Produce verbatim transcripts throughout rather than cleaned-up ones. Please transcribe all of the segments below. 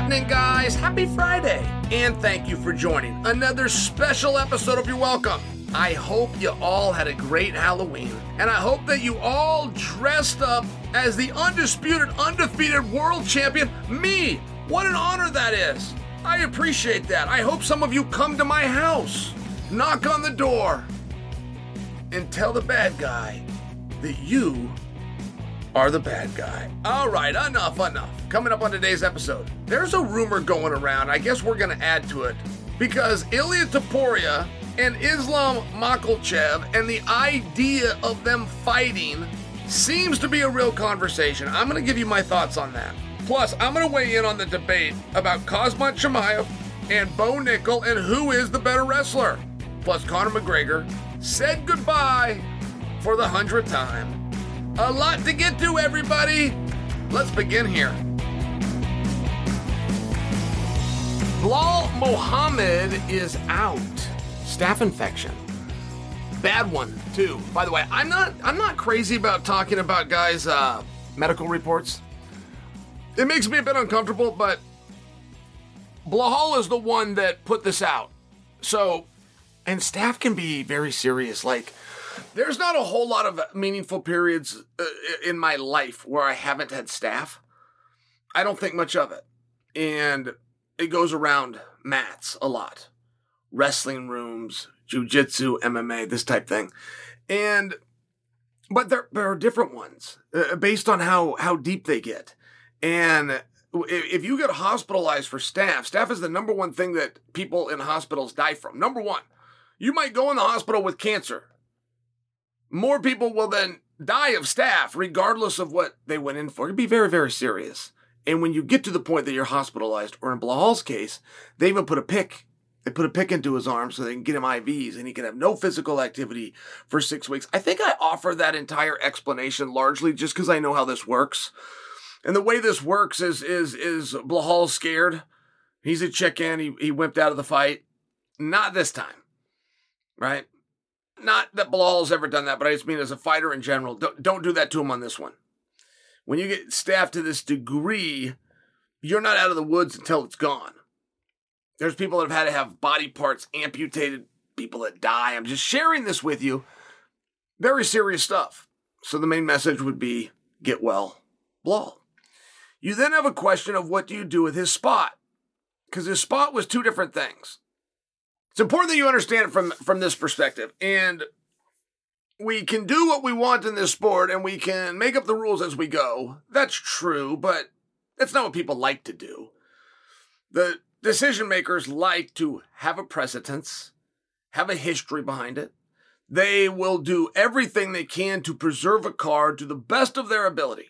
happening, guys? Happy Friday. And thank you for joining another special episode of You're Welcome. I hope you all had a great Halloween, and I hope that you all dressed up as the undisputed, undefeated world champion, me. What an honor that is. I appreciate that. I hope some of you come to my house, knock on the door, and tell the bad guy that you are the bad guy. All right, enough, enough. Coming up on today's episode, there's a rumor going around. I guess we're going to add to it because Ilia Topuria and Islam Makhachev and the idea of them fighting seems to be a real conversation. I'm going to give you my thoughts on that. Plus, I'm going to weigh in on the debate about Khamzat Chimaev and Bo Nickal and who is the better wrestler. Plus, Conor McGregor said goodbye for the hundredth time. A lot to get to, everybody. Let's begin here. Belal Muhammad is out. Staph infection. Bad one, too. By the way, I'm not I'm not crazy about talking about guys' uh, medical reports. It makes me a bit uncomfortable, but Belal is the one that put this out. So, and staph can be very serious. Like, there's not a whole lot of meaningful periods uh, in my life where I haven't had staph. I don't think much of it. And it goes around mats a lot. Wrestling rooms, jiu-jitsu, M M A, this type thing. And, but there, there are different ones uh, based on how, how deep they get. And if you get hospitalized for staph, staph is the number one thing that people in hospitals die from. Number one, you might go in the hospital with cancer. More people will then die of staph regardless of what they went in for. It'd be very, very serious. And when you get to the point that you're hospitalized, or in Belal's case, they even put a pick. They put a pick into his arm so they can get him I Vs and he can have no physical activity for six weeks. I think I offer that entire explanation largely just because I know how this works. And the way this works is is is Belal's scared. He's a chicken. He, he wimped out of the fight. Not this time. Right? Not that Belal's ever done that, but I just mean as a fighter in general. Don't, don't do that to him on this one. When you get staph to this degree, you're not out of the woods until it's gone. There's people that have had to have body parts amputated, people that die. I'm just sharing this with you. Very serious stuff. So the main message would be, get well, Belal. You then have a question of what do you do with his spot? Because his spot was two different things. It's important that you understand it from, from this perspective. And we can do what we want in this sport and we can make up the rules as we go. That's true, but that's not what people like to do. The decision makers like to have a precedence, have a history behind it. They will do everything they can to preserve a card to the best of their ability.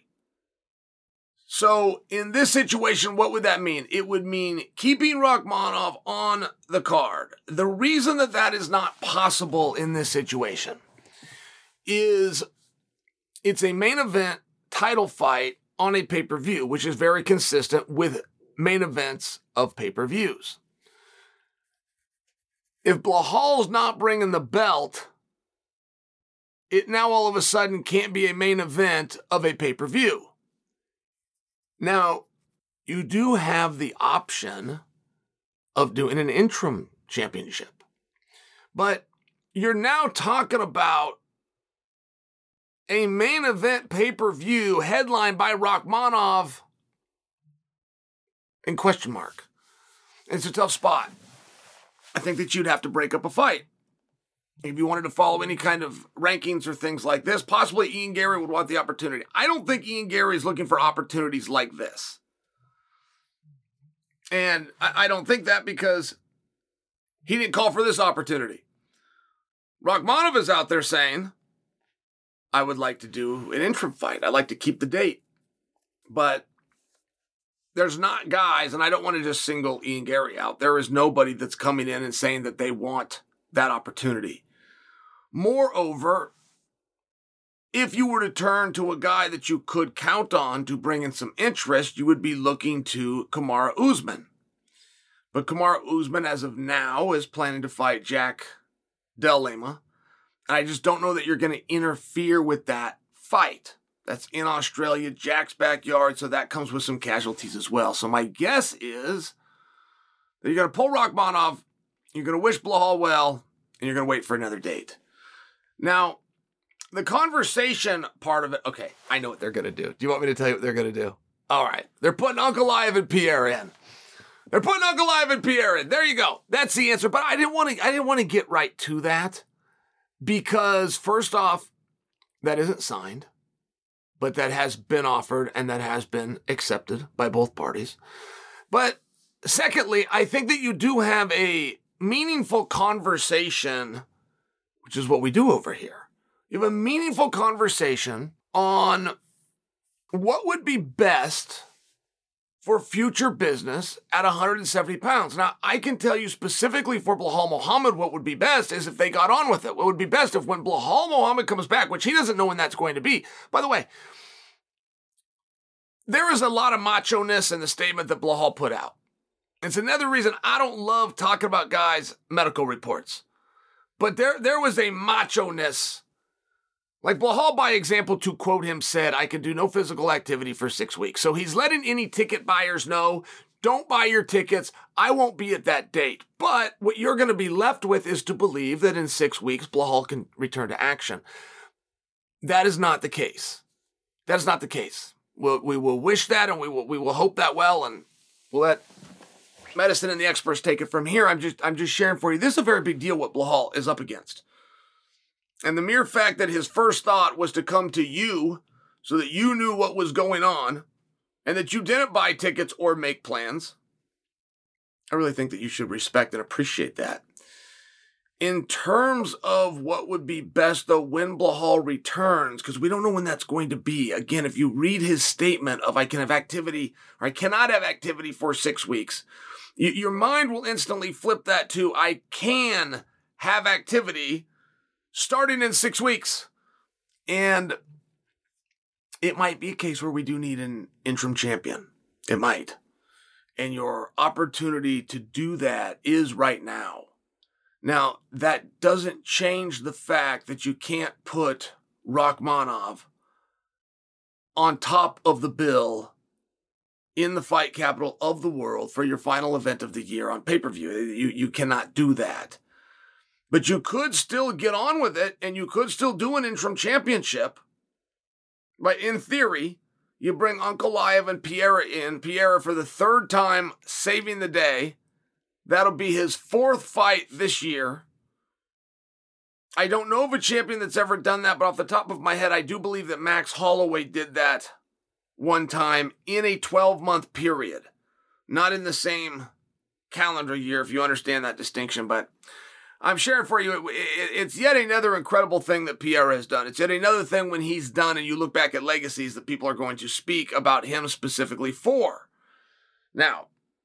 So in this situation, what would that mean? It would mean keeping Rakhmonov on the card. The reason that that is not possible in this situation is it's a main event title fight on a pay-per-view, which is very consistent with main events of pay-per-views. If Belal's not bringing the belt, it now all of a sudden can't be a main event of a pay-per-view. Now, you do have the option of doing an interim championship, but you're now talking about a main event pay-per-view headlined by Rakhmonov in question mark. It's a tough spot. I think that you'd have to break up a fight. If you wanted to follow any kind of rankings or things like this, possibly Ian Garry would want the opportunity. I don't think Ian Garry is looking for opportunities like this. And I, I don't think that because he didn't call for this opportunity. Rakhmonov is out there saying, I would like to do an interim fight. I'd like to keep the date. But there's not guys, and I don't want to just single Ian Garry out. There is nobody that's coming in and saying that they want that opportunity. Moreover, if you were to turn to a guy that you could count on to bring in some interest, you would be looking to Kamaru Usman. But Kamaru Usman, as of now, is planning to fight Jack Della Lima. And I just don't know that you're going to interfere with that fight. That's in Australia, Jack's backyard, so that comes with some casualties as well. So my guess is that you're going to pull Rachmanov, you're going to wish Blahal well, and you're going to wait for another date. Now, the conversation part of it, okay, I know what they're going to do. Do you want me to tell you what they're going to do? All right, they're putting Ankalaev and Pierre in. They're putting Ankalaev and Pierre in. There you go. That's the answer. But I didn't want to. I didn't want to get right to that because first off, that isn't signed, but that has been offered and that has been accepted by both parties. But secondly, I think that you do have a meaningful conversation, which is what we do over here. You have a meaningful conversation on what would be best for future business at one hundred seventy pounds. Now, I can tell you specifically for Belal Muhammad, what would be best is if they got on with it. What would be best if when Belal Muhammad comes back, which he doesn't know when that's going to be. By the way, there is a lot of macho-ness in the statement that Belal put out. It's another reason I don't love talking about guys' medical reports. But there, there was a macho-ness. Like Belal, by example, to quote him, said, I can do no physical activity for six weeks. So he's letting any ticket buyers know, don't buy your tickets. I won't be at that date. But what you're going to be left with is to believe that in six weeks, Belal can return to action. That is not the case. That is not the case. We'll, we will wish that and we will, we will hope that well, and we'll let medicine and the experts take it from here. I'm just, I'm just sharing for you. This is a very big deal what Belal is up against. And the mere fact that his first thought was to come to you so that you knew what was going on and that you didn't buy tickets or make plans, I really think that you should respect and appreciate that. In terms of what would be best, though, when Belal returns, because we don't know when that's going to be. Again, if you read his statement of I can have activity or I cannot have activity for six weeks, you, your mind will instantly flip that to I can have activity starting in six weeks. And it might be a case where we do need an interim champion. It might. And your opportunity to do that is right now. Now, that doesn't change the fact that you can't put Rachmanov on top of the bill in the fight capital of the world for your final event of the year on pay-per-view. You, you cannot do that. But you could still get on with it, and you could still do an interim championship. But in theory, you bring Ankalaev and Pierre in. Pierre for the third time saving the day. That'll be his fourth fight this year. I don't know of a champion that's ever done that, but off the top of my head, I do believe that Max Holloway did that one time in a twelve-month period. Not in the same calendar year, if you understand that distinction, but I'm sharing for you, it's yet another incredible thing that Pierre has done. It's yet another thing when he's done and you look back at legacies that people are going to speak about him specifically for. Now,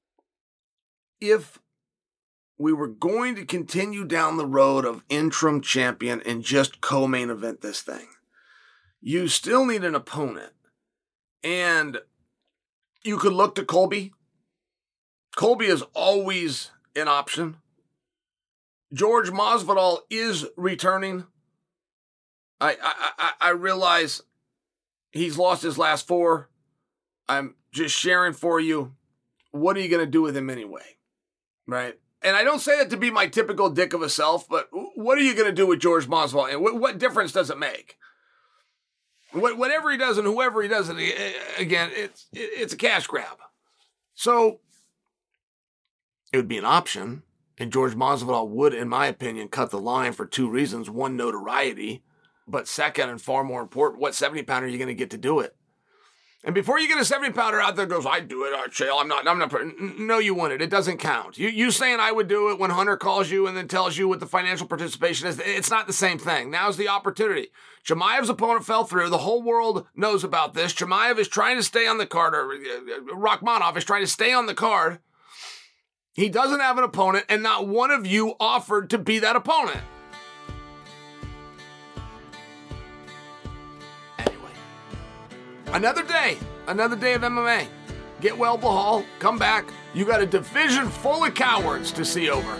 if we were going to continue down the road of interim champion and just co-main event this thing, you still need an opponent. And you could look to Colby. Colby is always an option. George Masvidal is returning. I, I I I realize he's lost his last four. I'm just sharing for you. What are you going to do with him anyway? Right? And I don't say that to be my typical dick of a self, but what are you going to do with George Masvidal? And what, what difference does it make? What, whatever he does and whoever he does, it, again, it's it, it's a cash grab. So it would be an option. And George Masvidal would, in my opinion, cut the line for two reasons. One, notoriety. But second, and far more important, what seventy-pounder are you going to get to do it? And before you get a seventy-pounder out there goes, I do it, I chill, I'm not, I'm not, no, you wouldn't. It doesn't count. You you saying I would do it when Hunter calls you and then tells you what the financial participation is, it's not the same thing. Now's the opportunity. Chimaev's opponent fell through. The whole world knows about this. Chimaev is trying to stay on the card, or Rachmanov is trying to stay on the card. He doesn't have an opponent, and not one of you offered to be that opponent. Anyway, another day, another day of M M A. Get well, Belal. Come back. You got a division full of cowards to see over.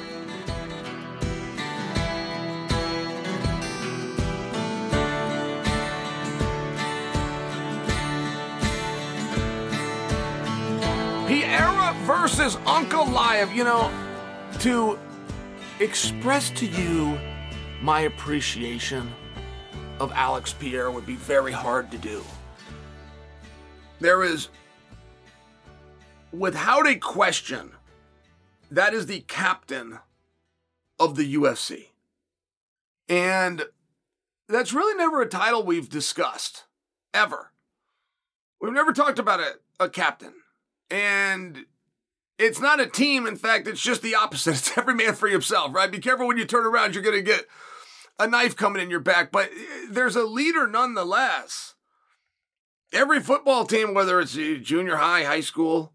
versus Uncle Live. You know, to express to you my appreciation of Alex Pierre would be very hard to do. There is, without a question, that is the captain of the U F C. And that's really never a title we've discussed, ever. We've never talked about a, a captain. And it's not a team. In fact, it's just the opposite. It's every man for himself, right? Be careful when you turn around. You're going to get a knife coming in your back. But there's a leader nonetheless. Every football team, whether it's junior high, high school,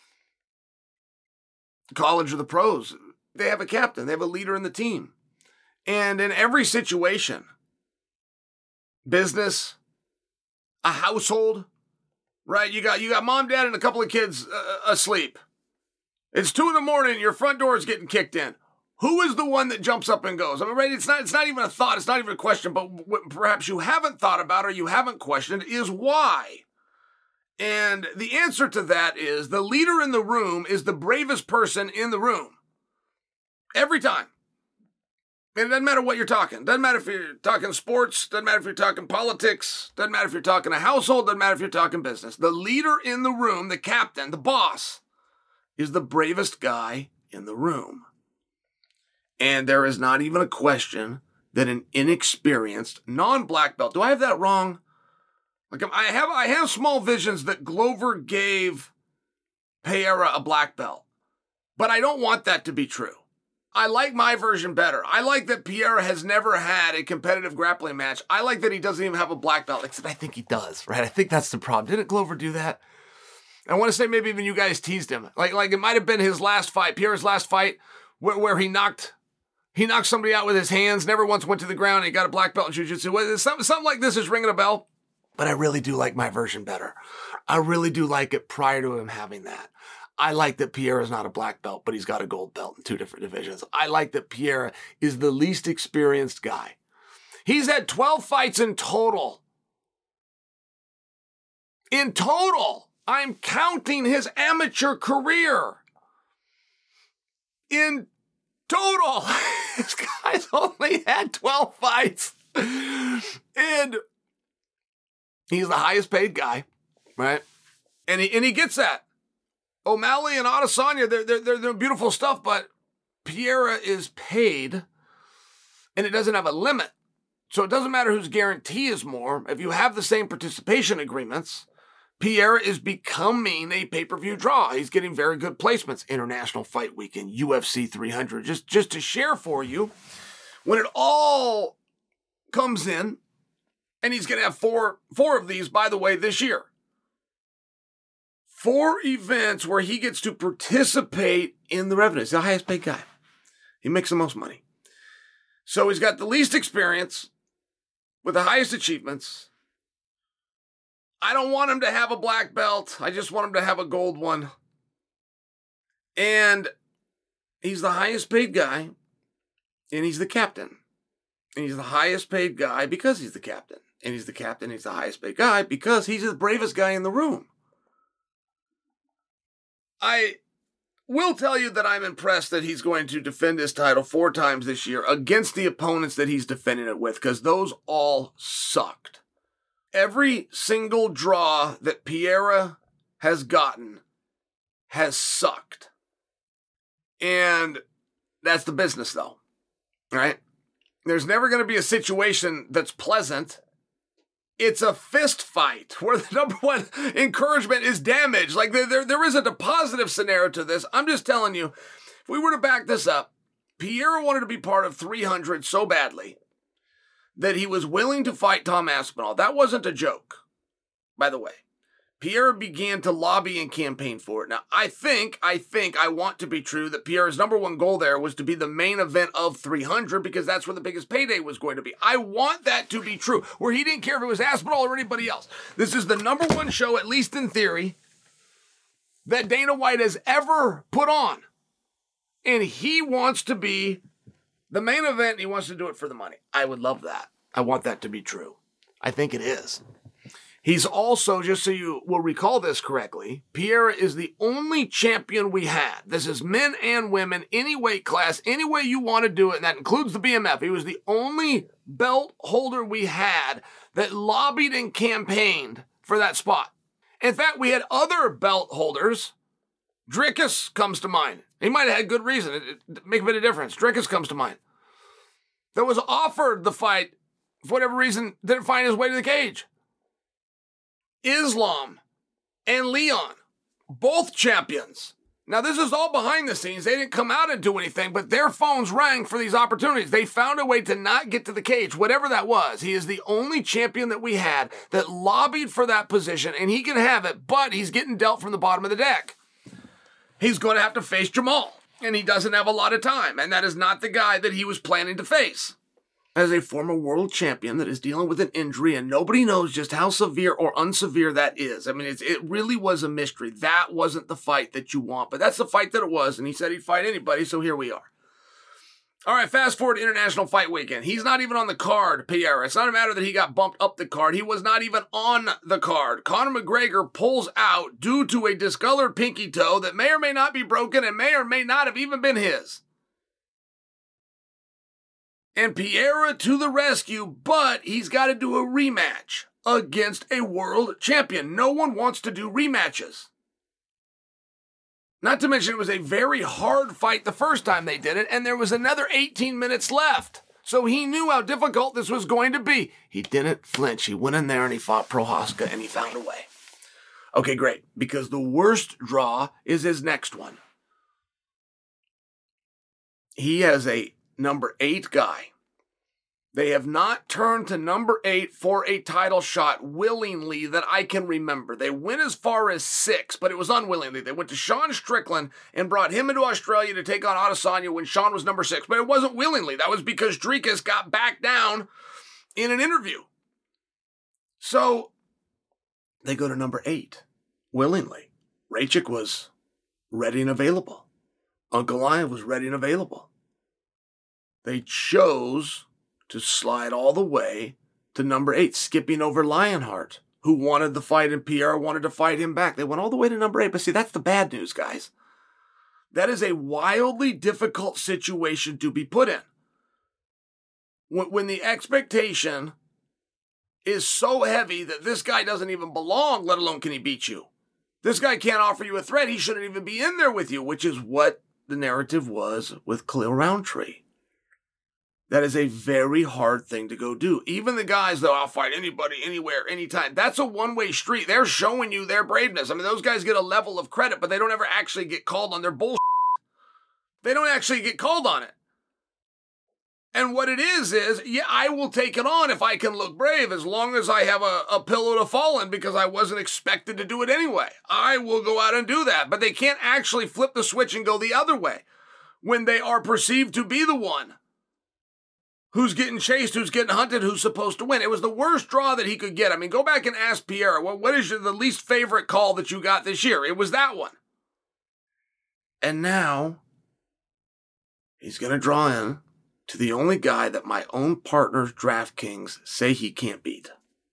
college, or the pros, they have a captain. They have a leader in the team. And in every situation, business, a household, right? You got you got mom, dad, and a couple of kids uh, asleep. It's two in the morning. Your front door is getting kicked in. Who is the one that jumps up and goes? I mean, right? It's not. It's not even a thought. It's not even a question. But what perhaps you haven't thought about or you haven't questioned is why. And the answer to that is the leader in the room is the bravest person in the room. Every time. And it doesn't matter what you're talking. Doesn't matter if you're talking sports. Doesn't matter if you're talking politics. Doesn't matter if you're talking a household. Doesn't matter if you're talking business. The leader in the room, the captain, the boss, is the bravest guy in the room. And there is not even a question that an inexperienced non-black belt, do I have that wrong? Like I have, I have small visions that Glover gave Pereira a black belt, but I don't want that to be true. I like my version better. I like that Pereira has never had a competitive grappling match. I like that he doesn't even have a black belt, except I think he does, right? I think that's the problem. Didn't Glover do that? I want to say maybe even you guys teased him. Like, like it might have been his last fight, Pereira's last fight, where, where he knocked he knocked somebody out with his hands, never once went to the ground, and he got a black belt in jiu-jitsu. Something, something like this is ringing a bell, but I really do like my version better. I really do like it prior to him having that. I like that Pereira is not a black belt, but he's got a gold belt in two different divisions. I like that Pereira is the least experienced guy. He's had twelve fights in total. In total. I'm counting his amateur career. In total, this guy's only had twelve fights. And he's the highest paid guy, right? And he, and he gets that. O'Malley and Adesanya, they're, they're, they're, they're beautiful stuff, but Pereira is paid, and it doesn't have a limit. So it doesn't matter whose guarantee is more. If you have the same participation agreements, Pereira is becoming a pay-per-view draw. He's getting very good placements. International Fight Weekend, U F C three hundred. Just, just to share for you, when it all comes in, and he's going to have four, four of these, by the way, this year. Four events where he gets to participate in the revenue. He's the highest paid guy. He makes the most money. So he's got the least experience with the highest achievements. I don't want him to have a black belt. I just want him to have a gold one. And he's the highest paid guy, and he's the captain. And he's the highest paid guy because he's the captain. And he's the captain, he's the highest paid guy because he's the bravest guy in the room. I will tell you that I'm impressed that he's going to defend his title four times this year against the opponents that he's defending it with, because those all sucked. Every single draw that Pereira has gotten has sucked. And that's the business, though, right? There's never going to be a situation that's pleasant. It's a fist fight where the number one encouragement is damage. Like there, there, there isn't a positive scenario to this. I'm just telling you, if we were to back this up, Pereira wanted to be part of three hundred so badly that he was willing to fight Tom Aspinall. That wasn't a joke, by the way. Pereira began to lobby and campaign for it. Now, I think, I think, I want to be true that Pereira's number one goal there was to be the main event of three hundred because that's where the biggest payday was going to be. I want that to be true, where he didn't care if it was Aspinall or anybody else. This is the number one show, at least in theory, that Dana White has ever put on. And he wants to be the main event, and he wants to do it for the money. I would love that. I want that to be true. I think it is. He's also, just so you will recall this correctly, Pereira is the only champion we had. This is men and women, any weight class, any way you want to do it, and that includes the B M F. He was the only belt holder we had that lobbied and campaigned for that spot. In fact, we had other belt holders. Dricus comes to mind. He might have had good reason. It, it make a bit of difference. Dricus comes to mind. That was offered the fight, for whatever reason, didn't find his way to the cage. Islam and Leon, both champions. Now, this is all behind the scenes. They didn't come out and do anything, but their phones rang for these opportunities. They found a way to not get to the cage, whatever that was. He is the only champion that we had that lobbied for that position, and he can have it, but he's getting dealt from the bottom of the deck. He's going to have to face Jamal, and he doesn't have a lot of time, and that is not the guy that he was planning to face. As a former world champion that is dealing with an injury, and nobody knows just how severe or unsevere that is. I mean, it's, it really was a mystery. That wasn't the fight that you want, but that's the fight that it was, and he said he'd fight anybody, so here we are. All right, fast forward to International Fight Weekend. He's not even on the card, Pereira. It's not a matter that he got bumped up the card. He was not even on the card. Conor McGregor pulls out due to a discolored pinky toe that may or may not be broken and may or may not have even been his. And Pereira to the rescue, but he's got to do a rematch against a world champion. No one wants to do rematches. Not to mention it was a very hard fight the first time they did it, and there was another eighteen minutes left. So he knew how difficult this was going to be. He didn't flinch. He went in there and he fought Prochazka, and he found a way. Okay, great, because the worst draw is his next one. He has a number eight guy. They have not turned to number eight for a title shot willingly that I can remember. They went as far as six, but it was unwillingly. They went to Sean Strickland and brought him into Australia to take on Adesanya when Sean was number six, but it wasn't willingly. That was because Dricus got back down in an interview. So they go to number eight willingly. Rachik was ready and available. Ankalaev was ready and available. They chose to slide all the way to number eight, skipping over Lionheart, who wanted the fight and Pereira wanted to fight him back. They went all the way to number eight, but see, that's the bad news, guys. That is a wildly difficult situation to be put in. When, when the expectation is so heavy that this guy doesn't even belong, let alone can he beat you. This guy can't offer you a threat. He shouldn't even be in there with you, which is what the narrative was with Khalil Roundtree. That is a very hard thing to go do. Even the guys that I'll fight anybody, anywhere, anytime. That's a one-way street. They're showing you their braveness. I mean, those guys get a level of credit, but they don't ever actually get called on their bullshit. They don't actually get called on it. And what it is, is, yeah, I will take it on if I can look brave, as long as I have a, a pillow to fall in, because I wasn't expected to do it anyway. I will go out and do that. But they can't actually flip the switch and go the other way when they are perceived to be the one who's getting chased, who's getting hunted, who's supposed to win. It was the worst draw that he could get. I mean, go back and ask Pereira, what, what is your, the least favorite call that you got this year? It was that one. And now, he's going to draw in to the only guy that my own partners, DraftKings, say he can't beat.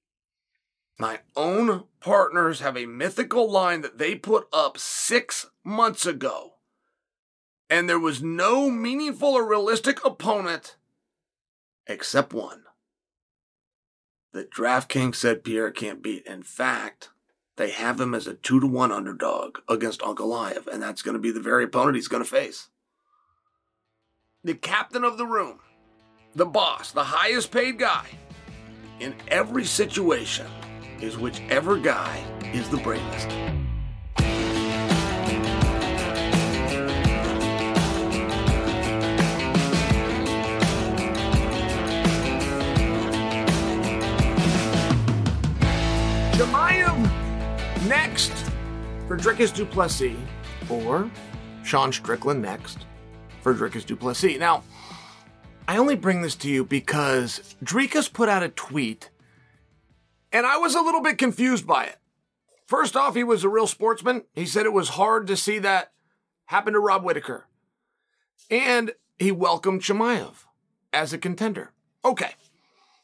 My own partners have a mythical line that they put up six months ago. And there was no meaningful or realistic opponent except one that DraftKings said Pereira can't beat. In fact, they have him as a two to one underdog against Ankalaev, and that's going to be the very opponent he's going to face. The captain of the room, the boss, the highest paid guy in every situation is whichever guy is the bravest. Chimaev next for Dricus du Plessis, or Sean Strickland next for Dricus du Plessis. Now, I only bring this to you because Dricus put out a tweet, and I was a little bit confused by it. First off, he was a real sportsman. He said it was hard to see that happen to Rob Whittaker. And he welcomed Chimaev as a contender. Okay.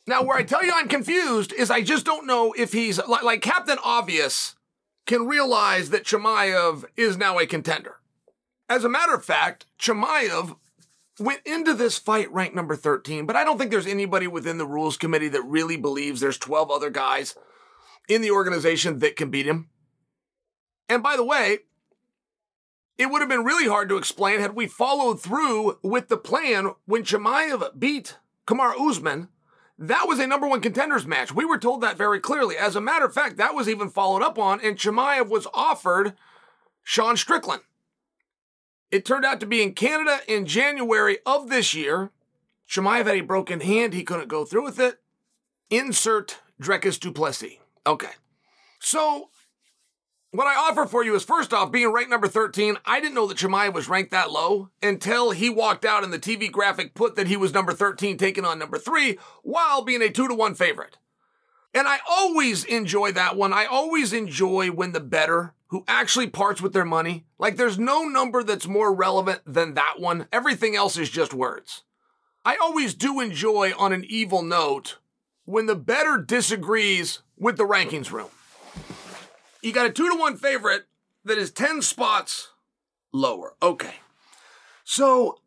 Now, where I tell you I'm confused is I just don't know if he's, like, like Captain Obvious can realize that Chimaev is now a contender. As a matter of fact, Chimaev went into this fight ranked number thirteen, but I don't think there's anybody within the rules committee that really believes there's twelve other guys in the organization that can beat him. And by the way, it would have been really hard to explain had we followed through with the plan when Chimaev beat Kamaru Usman. That was a number one contenders match. We were told that very clearly. As a matter of fact, that was even followed up on, and Chimaev was offered Sean Strickland. It turned out to be in Canada in January of this year. Chimaev had a broken hand. He couldn't go through with it. Insert Dricus du Plessis. Okay. So what I offer for you is, first off, being ranked number thirteen, I didn't know that Chimaev was ranked that low until he walked out and the T V graphic put that he was number thirteen, taking on number three, while being a two to one favorite. And I always enjoy that one. I always enjoy when the bettor who actually parts with their money, like there's no number that's more relevant than that one. Everything else is just words. I always do enjoy, on an evil note, when the bettor disagrees with the rankings room. You got a two to one favorite that is ten spots lower. Okay. So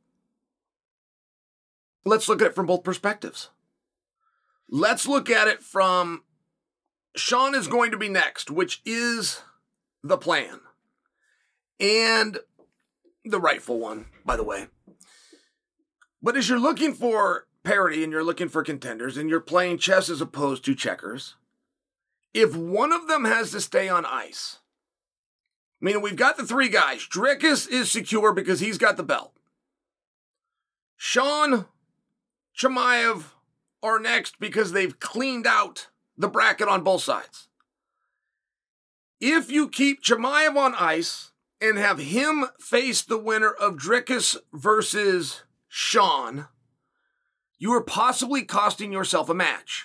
let's look at it from both perspectives. Let's look at it from Sean is going to be next, which is the plan. And the rightful one, by the way. But as you're looking for parity and you're looking for contenders and you're playing chess as opposed to checkers, if one of them has to stay on ice, meaning we've got the three guys, Dricus is secure because he's got the belt. Sean, Chimaev are next because they've cleaned out the bracket on both sides. If you keep Chimaev on ice and have him face the winner of Dricus versus Sean, you are possibly costing yourself a match.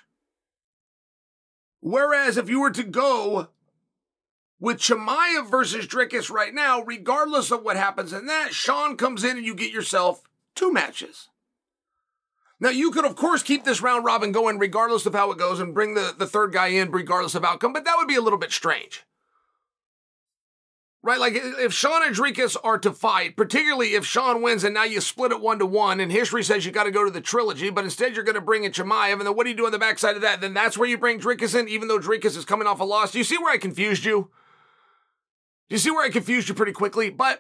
Whereas if you were to go with Chimaev versus Dricus right now, regardless of what happens in that, Sean comes in and you get yourself two matches. Now, you could, of course, keep this round robin going regardless of how it goes and bring the, the third guy in regardless of outcome, but that would be a little bit strange. Right? Like, if Sean and Dricus are to fight, particularly if Sean wins and now you split it one to one, and history says you got to go to the trilogy, but instead you're going to bring in Chimaev, and then what do you do on the backside of that? Then that's where you bring Dricus in, even though Dricus is coming off a loss. Do you see where I confused you? Do you see where I confused you pretty quickly? But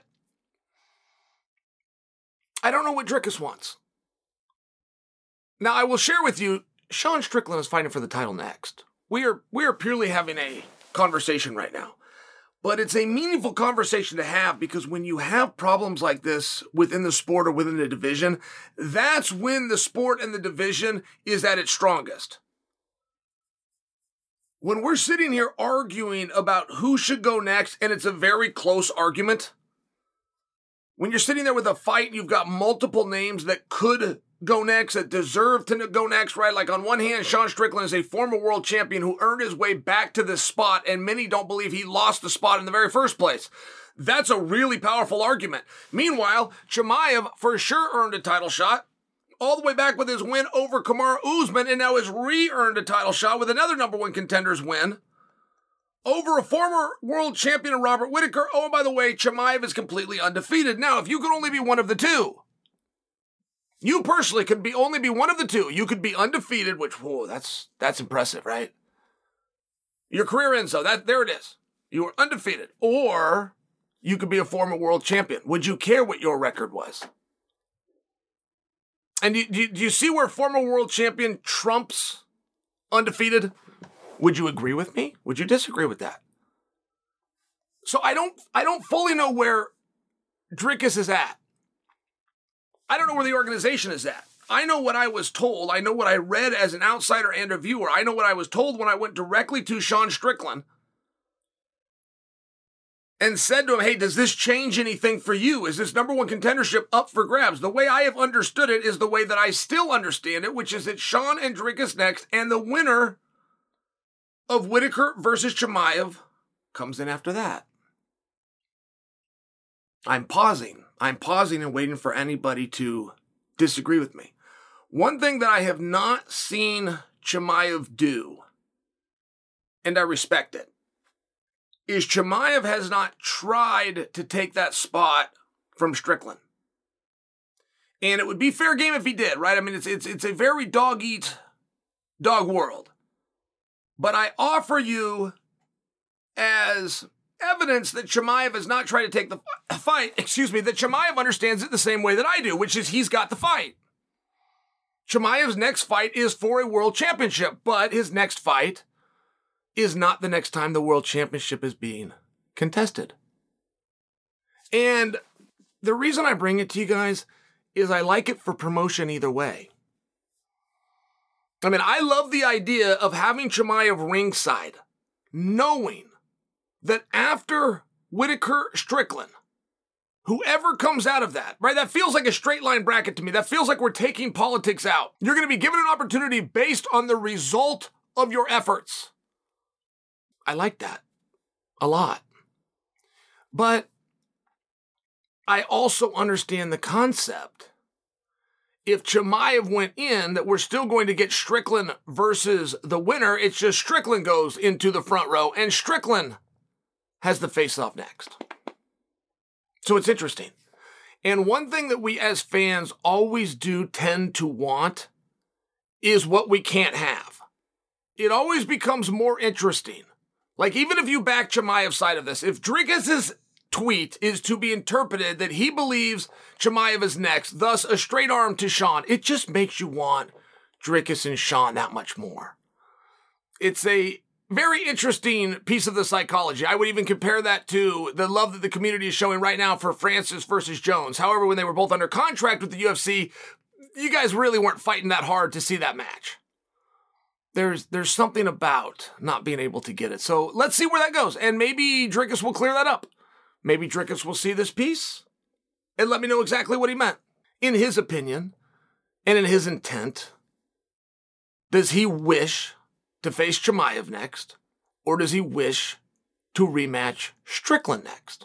I don't know what Dricus wants. Now, I will share with you, Sean Strickland is fighting for the title next. We are, we are purely having a conversation right now. But it's a meaningful conversation to have, because when you have problems like this within the sport or within the division, that's when the sport and the division is at its strongest. When we're sitting here arguing about who should go next, and it's a very close argument, when you're sitting there with a fight, you've got multiple names that could go next, that deserve to go next, right? Like, on one hand, Sean Strickland is a former world champion who earned his way back to this spot, and many don't believe he lost the spot in the very first place. That's a really powerful argument. Meanwhile, Chimaev for sure earned a title shot, all the way back with his win over Kamaru Usman, and now has re-earned a title shot with another number one contenders win over a former world champion, Robert Whittaker. Oh, and by the way, Chimaev is completely undefeated. Now, if you could only be one of the two, you personally could be only be one of the two. You could be undefeated, which, whoa, that's that's impressive, right? Your career ends, so that there it is. You are undefeated. Or you could be a former world champion. Would you care what your record was? And do, do, do you see where former world champion trumps undefeated? Would you agree with me? Would you disagree with that? So I don't I don't fully know where Dricus is at. I don't know where the organization is at. I know what I was told. I know what I read as an outsider and a viewer. I know what I was told when I went directly to Sean Strickland and said to him, hey, does this change anything for you? Is this number one contendership up for grabs? The way I have understood it is the way that I still understand it, which is that Sean and Dricus next, and the winner of Whittaker versus Chimaev comes in after that. I'm pausing. I'm pausing and waiting for anybody to disagree with me. One thing that I have not seen Chimaev do, and I respect it, is Chimaev has not tried to take that spot from Strickland. And it would be fair game if he did, right? I mean, it's it's it's a very dog-eat-dog world. But I offer you as evidence that Chimaev has not tried to take the fight, excuse me, that Chimaev understands it the same way that I do, which is he's got the fight. Chimaev's next fight is for a world championship, but his next fight is not the next time the world championship is being contested. And the reason I bring it to you guys is I like it for promotion either way. I mean, I love the idea of having Chimaev ringside, knowing that after Whittaker Strickland, whoever comes out of that, right? That feels like a straight line bracket to me. That feels like we're taking politics out. You're going to be given an opportunity based on the result of your efforts. I like that a lot. But I also understand the concept. If Chimaev went in, that we're still going to get Strickland versus the winner. It's just Strickland goes into the front row and Strickland has the face-off next. So it's interesting. And one thing that we as fans always do tend to want is what we can't have. It always becomes more interesting. Like, even if you back Chimaev's side of this, if Dricus's tweet is to be interpreted that he believes Chimaev is next, thus a straight arm to Sean, it just makes you want Dricus and Sean that much more. It's a very interesting piece of the psychology. I would even compare that to the love that the community is showing right now for Francis versus Jones. However, when they were both under contract with the U F C, you guys really weren't fighting that hard to see that match. There's there's something about not being able to get it. So let's see where that goes. And maybe Dricus will clear that up. Maybe Dricus will see this piece and let me know exactly what he meant. In his opinion and in his intent, does he wish to face Chimaev next, or does he wish to rematch Strickland next?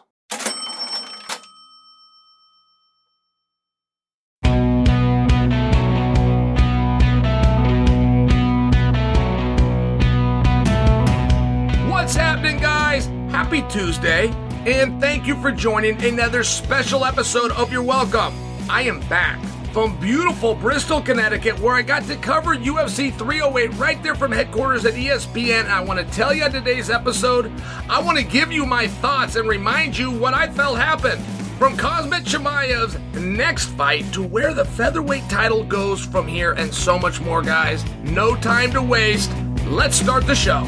What's happening, guys? Happy Tuesday, and thank you for joining another special episode of You're Welcome. I am back from beautiful Bristol, Connecticut, where I got to cover U F C three oh eight right there from headquarters at E S P N. And I want to tell you on today's episode, I want to give you my thoughts and remind you what I felt happened from Khamzat Chimaev's next fight to where the featherweight title goes from here, and so much more, guys. No time to waste. Let's start the show.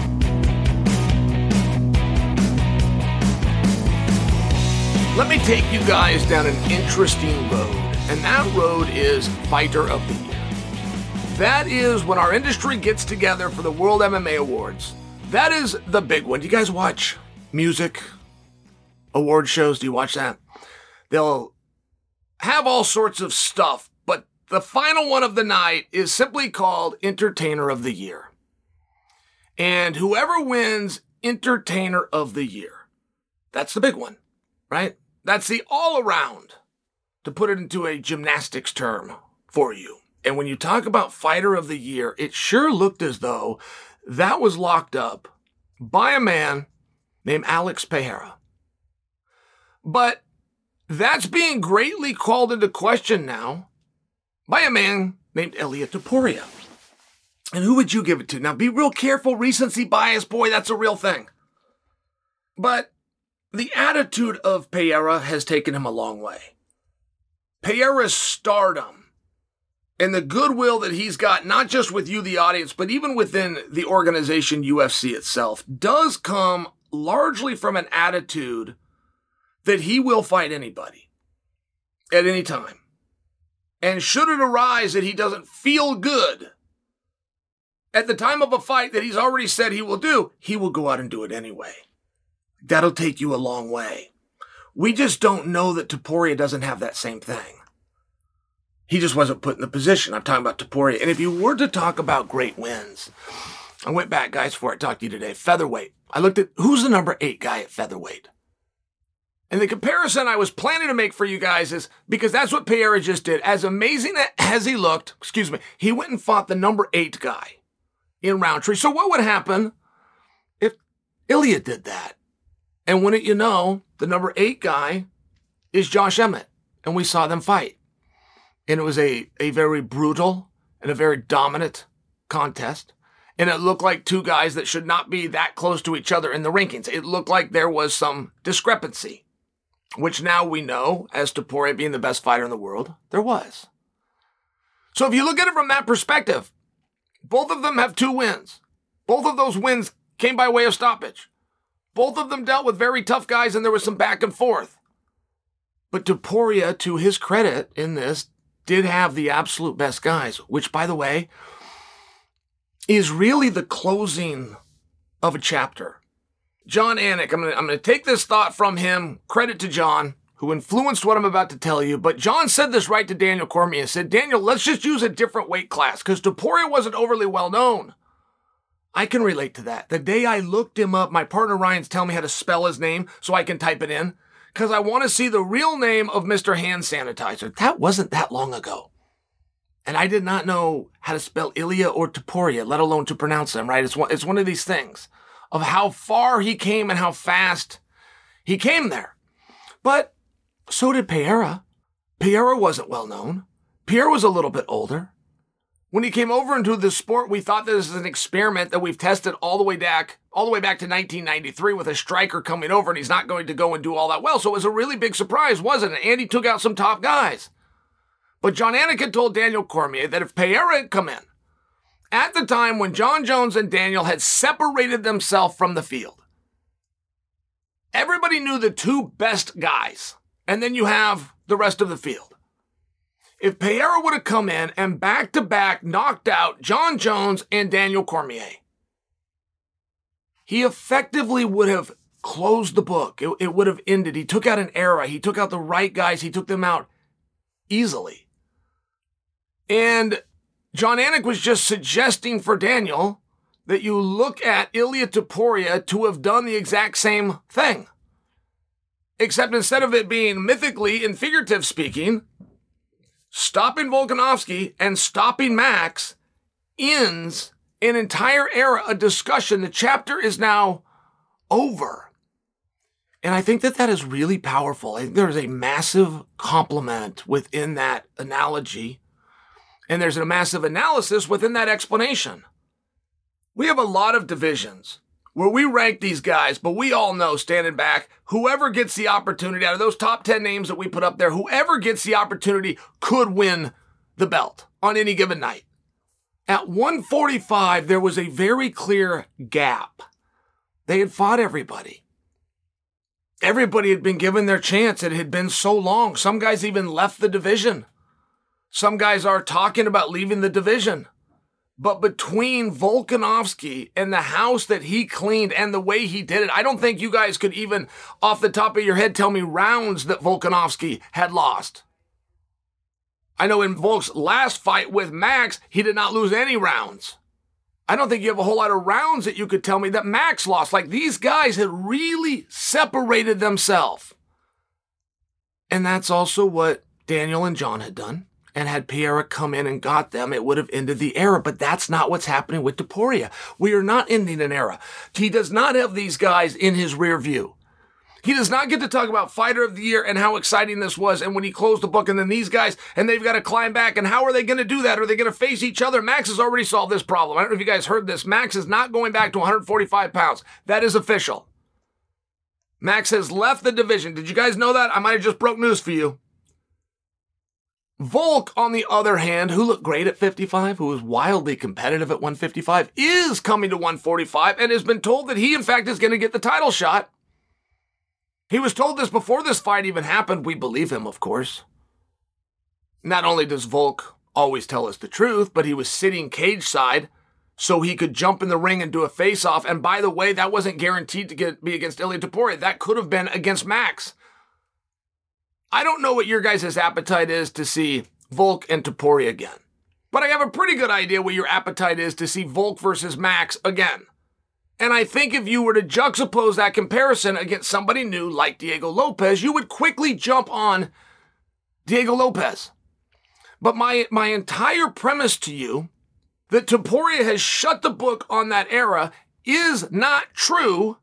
Let me take you guys down an interesting road, and that road is Fighter of the Year. That is when our industry gets together for the World M M A Awards. That is the big one. Do you guys watch music award shows? Do you watch that? They'll have all sorts of stuff, but the final one of the night is simply called Entertainer of the Year. And whoever wins Entertainer of the Year, that's the big one, right? That's the all-around, to put it into a gymnastics term for you. And when you talk about Fighter of the Year, it sure looked as though that was locked up by a man named Alex Pereira. But that's being greatly called into question now by a man named Ilia Topuria. And who would you give it to? Now, be real careful. Recency bias, boy, that's a real thing. But the attitude of Pereira has taken him a long way. Pereira's stardom and the goodwill that he's got, not just with you, the audience, but even within the organization U F C itself, does come largely from an attitude that he will fight anybody at any time. And should it arise that he doesn't feel good at the time of a fight that he's already said he will do, he will go out and do it anyway. That'll take you a long way. We just don't know that Topuria doesn't have that same thing. He just wasn't put in the position. I'm talking about Topuria. And if you were to talk about great wins, I went back, guys, before I talked to you today. Featherweight. I looked at who's the number eight guy at featherweight. And the comparison I was planning to make for you guys is, because that's what Pereira just did. As amazing as he looked, excuse me, he went and fought the number eight guy in Roundtree. So what would happen if Ilya did that? And wouldn't you know, the number eight guy is Josh Emmett. And we saw them fight. And it was a, a very brutal and a very dominant contest. And it looked like two guys that should not be that close to each other in the rankings. It looked like there was some discrepancy, which now we know, as Topuria being the best fighter in the world, there was. So if you look at it from that perspective, both of them have two wins. Both of those wins came by way of stoppage. Both of them dealt with very tough guys, and there was some back and forth. But Topuria, to his credit in this, did have the absolute best guys, which, by the way, is really the closing of a chapter. Jon Anik, I'm going to I'm going to take this thought from him, credit to Jon, who influenced what I'm about to tell you, but Jon said this right to Daniel Cormier. Said, Daniel, let's just use a different weight class, because Topuria wasn't overly well known. I can relate to that. The day I looked him up, my partner Ryan's telling me how to spell his name so I can type it in, because I want to see the real name of Mister Hand Sanitizer. That wasn't that long ago. And I did not know how to spell Ilya or Topuria, let alone to pronounce them, right? It's one, it's one of these things of how far he came and how fast he came there. But so did Pereira. Pereira wasn't well known. Pierre was a little bit older. When he came over into the sport, we thought this is an experiment that we've tested all the way back, all the way back to nineteen ninety-three with a striker coming over, and he's not going to go and do all that well. So it was a really big surprise, wasn't it? And he took out some top guys. But Jon Anik had told Daniel Cormier that if Pereira had come in, at the time when Jon Jones and Daniel had separated themselves from the field, everybody knew the two best guys, and then you have the rest of the field. If Pereira would have come in and back-to-back knocked out Jon Jones and Daniel Cormier, he effectively would have closed the book. It, it would have ended. He took out an era. He took out the right guys. He took them out easily. And Jon Anik was just suggesting for Daniel that you look at Ilya Topuria to have done the exact same thing. Except instead of it being mythically and figurative speaking, stopping Volkanovski and stopping Max ends an entire era, a discussion. The chapter is now over. And I think that that is really powerful. I think there's a massive compliment within that analogy. And there's a massive analysis within that explanation. We have a lot of divisions where we rank these guys, but we all know, standing back, whoever gets the opportunity out of those top ten names that we put up there, whoever gets the opportunity could win the belt on any given night. At one forty-five, there was a very clear gap. They had fought everybody. Everybody had been given their chance. It had been so long. Some guys even left the division. Some guys are talking about leaving the division. But between Volkanovski and the house that he cleaned and the way he did it, I don't think you guys could even, off the top of your head, tell me rounds that Volkanovski had lost. I know in Volk's last fight with Max, he did not lose any rounds. I don't think you have a whole lot of rounds that you could tell me that Max lost. Like, these guys had really separated themselves. And that's also what Daniel and Jon had done. And had Pereira come in and got them, it would have ended the era. But that's not what's happening with Topuria. We are not ending an era. He does not have these guys in his rear view. He does not get to talk about Fighter of the Year and how exciting this was and when he closed the book and then these guys and they've got to climb back and how are they going to do that? Are they going to face each other? Max has already solved this problem. I don't know if you guys heard this. Max is not going back to one forty-five pounds. That is official. Max has left the division. Did you guys know that? I might have just broke news for you. Volk, on the other hand, who looked great at fifty-five, who was wildly competitive at one fifty-five, is coming to one forty-five and has been told that he, in fact, is going to get the title shot. He was told this before this fight even happened. We believe him, of course. Not only does Volk always tell us the truth, but he was sitting cage side so he could jump in the ring and do a face-off. And by the way, that wasn't guaranteed to get, be against Ilya Topuria. That could have been against Max. I don't know what your guys' appetite is to see Volk and Topuria again. But I have a pretty good idea what your appetite is to see Volk versus Max again. And I think if you were to juxtapose that comparison against somebody new like Diego Lopez, you would quickly jump on Diego Lopez. But my, my entire premise to you that Topuria has shut the book on that era is not true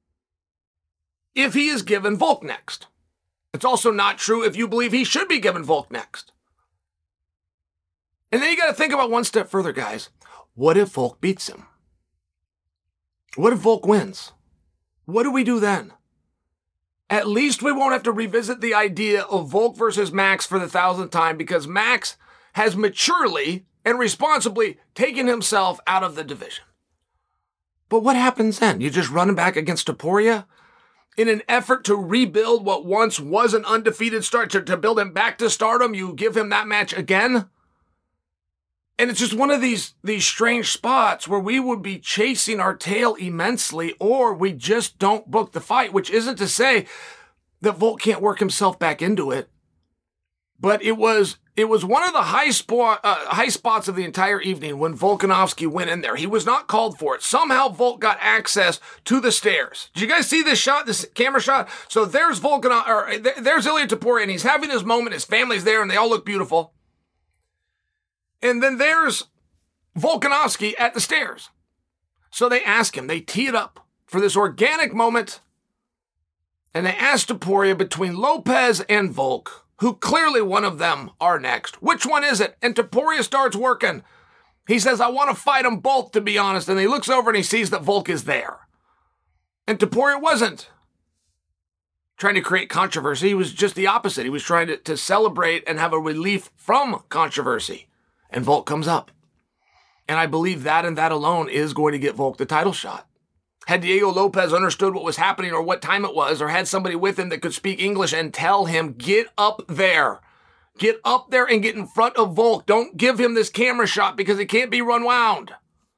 if he is given Volk next. It's also not true if you believe he should be given Volk next. And then you got to think about one step further, guys. What if Volk beats him? What if Volk wins? What do we do then? At least we won't have to revisit the idea of Volk versus Max for the thousandth time, because Max has maturely and responsibly taken himself out of the division. But what happens then? You just run him back against Topuria? In an effort to rebuild what once was an undefeated start, to, to build him back to stardom, you give him that match again? And it's just one of these, these strange spots where we would be chasing our tail immensely, or we just don't book the fight, which isn't to say that Volk can't work himself back into it. But it was it was one of the high spot uh, high spots of the entire evening when Volkanovski went in there. He was not called for it. Somehow Volk got access to the stairs. Did you guys see this shot, this camera shot? So there's Volkanov, or there's Ilia Topuria, and he's having his moment. His family's there, and they all look beautiful. And then there's Volkanovski at the stairs. So they ask him, they tee it up for this organic moment, and they ask Topuria between Lopez and Volk, who clearly one of them are next. Which one is it? And Topuria starts working. He says, I want to fight them both, to be honest. And he looks over and he sees that Volk is there. And Topuria wasn't trying to create controversy. He was just the opposite. He was trying to, to celebrate and have a relief from controversy. And Volk comes up. And I believe that and that alone is going to get Volk the title shot. Had Diego Lopez understood what was happening or what time it was, or had somebody with him that could speak English and tell him, get up there. Get up there and get in front of Volk. Don't give him this camera shot because it can't be run wound.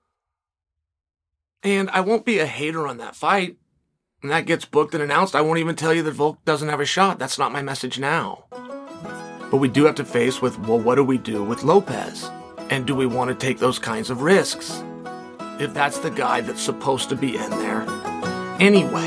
And I won't be a hater on that fight. And that gets booked and announced. I won't even tell you that Volk doesn't have a shot. That's not my message now. But we do have to face with, well, what do we do with Lopez? And do we want to take those kinds of risks? If that's the guy that's supposed to be in there anyway.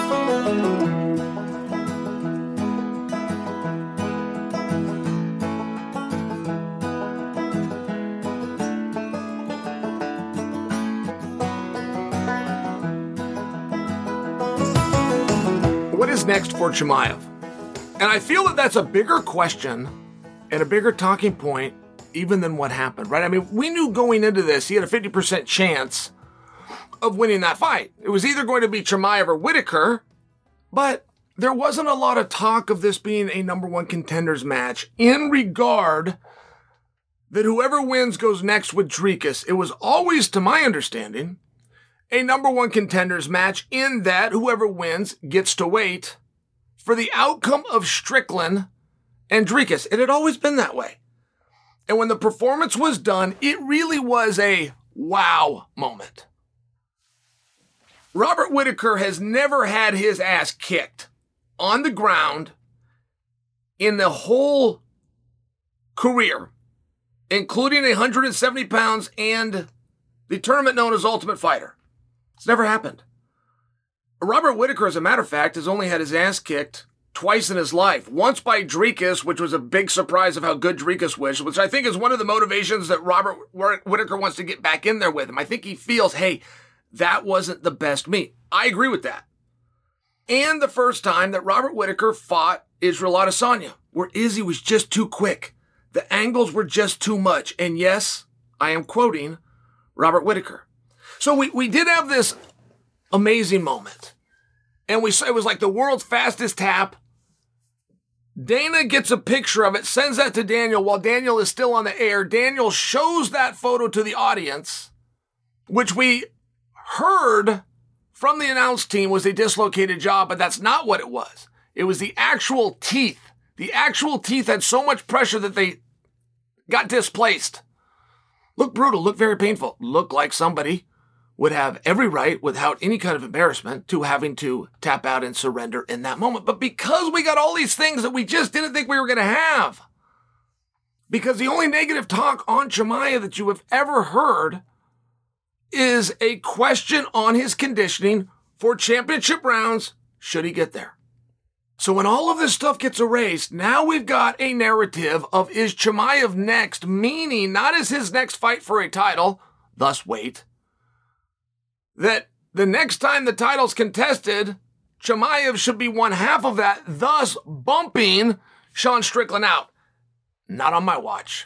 What is next for Chimaev? And I feel that that's a bigger question and a bigger talking point even than what happened, right? I mean, we knew going into this, he had a fifty percent chance of winning that fight. It was either going to be Chimaev or Whitaker, but there wasn't a lot of talk of this being a number one contenders match in regard that whoever wins goes next with Dricus. It was always, to my understanding, a number one contenders match in that whoever wins gets to wait for the outcome of Strickland and Dricus. It had always been that way. And when the performance was done, it really was a wow moment. Robert Whitaker has never had his ass kicked on the ground in the whole career, including one hundred seventy pounds and the tournament known as Ultimate Fighter. It's never happened. Robert Whitaker, as a matter of fact, has only had his ass kicked twice in his life. Once by Dricus, which was a big surprise of how good Dricus was, which I think is one of the motivations that Robert Whitaker wants to get back in there with him. I think he feels, hey, that wasn't the best meet. I agree with that. And the first time that Robert Whitaker fought Israel Adesanya, where Izzy was just too quick. The angles were just too much. And yes, I am quoting Robert Whitaker. So we, we did have this amazing moment. And we it was like the world's fastest tap. Dana gets a picture of it, sends that to Daniel while Daniel is still on the air. Daniel shows that photo to the audience, which we heard from the announce team was a dislocated jaw, but that's not what it was. It was the actual teeth. The actual teeth had so much pressure that they got displaced. Looked brutal, looked very painful. Looked like somebody would have every right, without any kind of embarrassment, to having to tap out and surrender in that moment. But because we got all these things that we just didn't think we were going to have, because the only negative talk on Chimaev that you have ever heard is a question on his conditioning for championship rounds, should he get there. So when all of this stuff gets erased, now we've got a narrative of is Chimaev next, meaning not as his next fight for a title, thus wait, that the next time the title's contested, Chimaev should be one half of that, thus bumping Sean Strickland out. Not on my watch.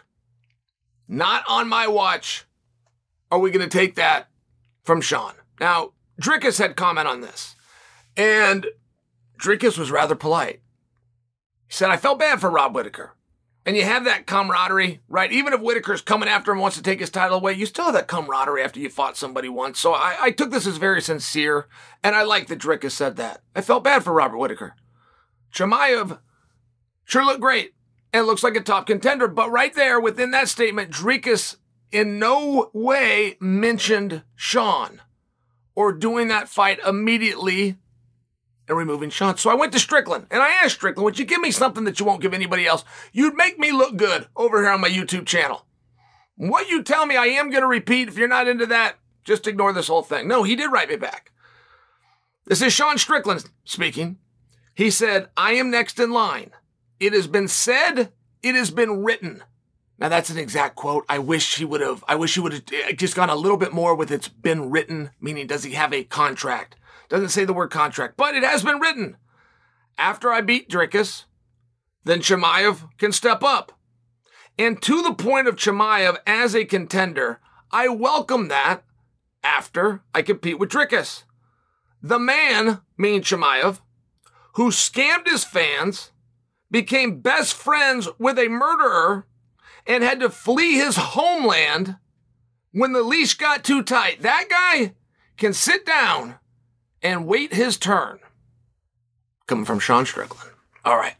Not on my watch are we going to take that from Sean. Now, Dricus had comment on this, and Dricus was rather polite. He said, I felt bad for Rob Whittaker. And you have that camaraderie, right? Even if Whittaker's coming after him and wants to take his title away, you still have that camaraderie after you fought somebody once. So I, I took this as very sincere, and I like that Dricus said that. I felt bad for Robert Whittaker. Chimaev sure looked great and looks like a top contender, but right there within that statement, Dricus in no way mentioned Sean or doing that fight immediately and removing Sean. So I went to Strickland, and I asked Strickland, would you give me something that you won't give anybody else? You'd make me look good over here on my YouTube channel. What you tell me I am going to repeat, if you're not into that, just ignore this whole thing. No, he did write me back. This is Sean Strickland speaking. He said, I am next in line. It has been said, it has been written. Now that's an exact quote. I wish he would have, I wish he would have just gone a little bit more with it's been written, meaning does he have a contract? Doesn't say the word contract, but it has been written. After I beat Dricus, then Chimaev can step up. And to the point of Chimaev as a contender, I welcome that after I compete with Dricus. The man, meaning Chimaev, who scammed his fans, became best friends with a murderer, and had to flee his homeland when the leash got too tight. That guy can sit down and wait his turn. Coming from Sean Strickland. All right.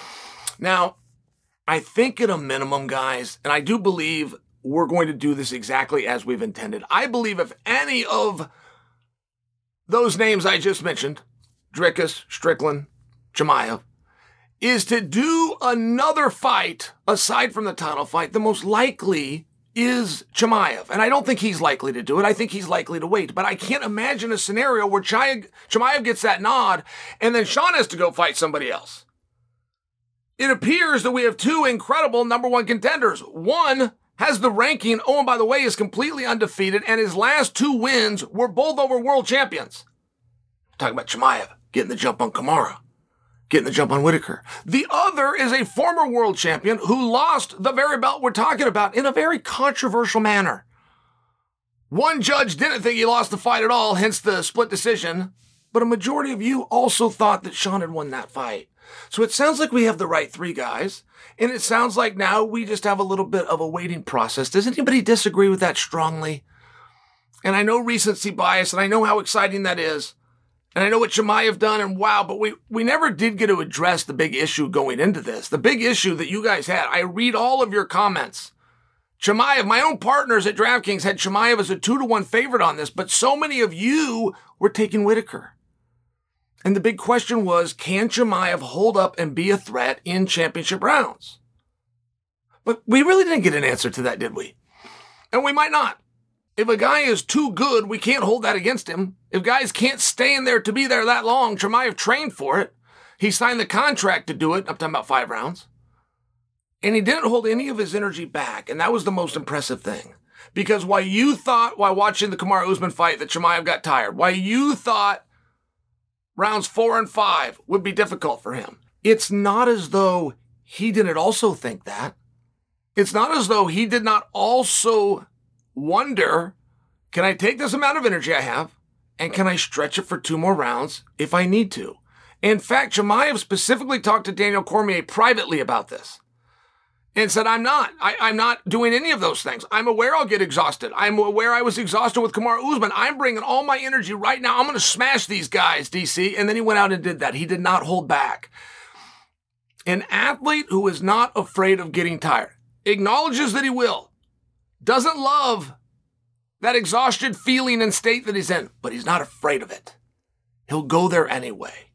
Now, I think at a minimum, guys, and I do believe we're going to do this exactly as we've intended. I believe if any of those names I just mentioned, Dricus, Strickland, Chimaev, is to do another fight aside from the title fight, the most likely is Chimaev. And I don't think he's likely to do it. I think he's likely to wait. But I can't imagine a scenario where Chimaev gets that nod and then Sean has to go fight somebody else. It appears that we have two incredible number one contenders. One has the ranking, oh, and by the way, is completely undefeated, and his last two wins were both over world champions. Talking about Chimaev getting the jump on Kamaru, getting the jump on Whittaker. The other is a former world champion who lost the very belt we're talking about in a very controversial manner. One judge didn't think he lost the fight at all, hence the split decision, but a majority of you also thought that Sean had won that fight. So it sounds like we have the right three guys, and it sounds like now we just have a little bit of a waiting process. Does anybody disagree with that strongly? And I know recency bias, and I know how exciting that is, and I know what Chimaev done, and wow, but we, we never did get to address the big issue going into this. The big issue that you guys had. I read all of your comments. Chimaev, my own partners at DraftKings had Chimaev as a two to one favorite on this, but so many of you were taking Whittaker. And the big question was, can Chimaev hold up and be a threat in championship rounds? But we really didn't get an answer to that, did we? And we might not. If a guy is too good, we can't hold that against him. If guys can't stay in there to be there that long, Chimaev trained for it. He signed the contract to do it. I'm talking about five rounds. And he didn't hold any of his energy back. And that was the most impressive thing. Because while you thought, while watching the Kamaru Usman fight, that Chimaev got tired, while you thought rounds four and five would be difficult for him, it's not as though he didn't also think that. It's not as though he did not also wonder, can I take this amount of energy I have, and can I stretch it for two more rounds if I need to? In fact, Chimaev specifically talked to Daniel Cormier privately about this and said, I'm not. I, I'm not doing any of those things. I'm aware I'll get exhausted. I'm aware I was exhausted with Kamaru Usman. I'm bringing all my energy right now. I'm going to smash these guys, D C. And then he went out and did that. He did not hold back. An athlete who is not afraid of getting tired, acknowledges that he will, doesn't love that exhausted feeling and state that he's in, but he's not afraid of it. He'll go there anyway.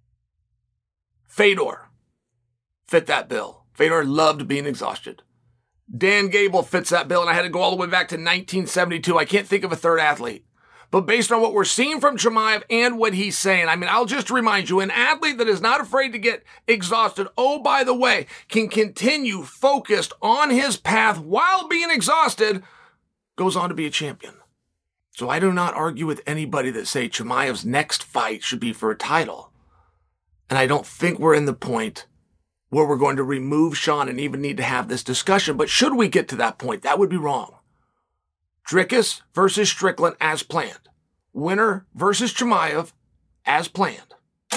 Fedor fit that bill. Fedor loved being exhausted. Dan Gable fits that bill, and I had to go all the way back to nineteen seventy-two. I can't think of a third athlete. But based on what we're seeing from Chimaev and what he's saying, I mean, I'll just remind you, an athlete that is not afraid to get exhausted, oh, by the way, can continue focused on his path while being exhausted, goes on to be a champion. So I do not argue with anybody that say Chimaev's next fight should be for a title. And I don't think we're in the point where we're going to remove Sean and even need to have this discussion. But should we get to that point, that would be wrong. Dricus versus Strickland as planned. Winner versus Chimaev as planned.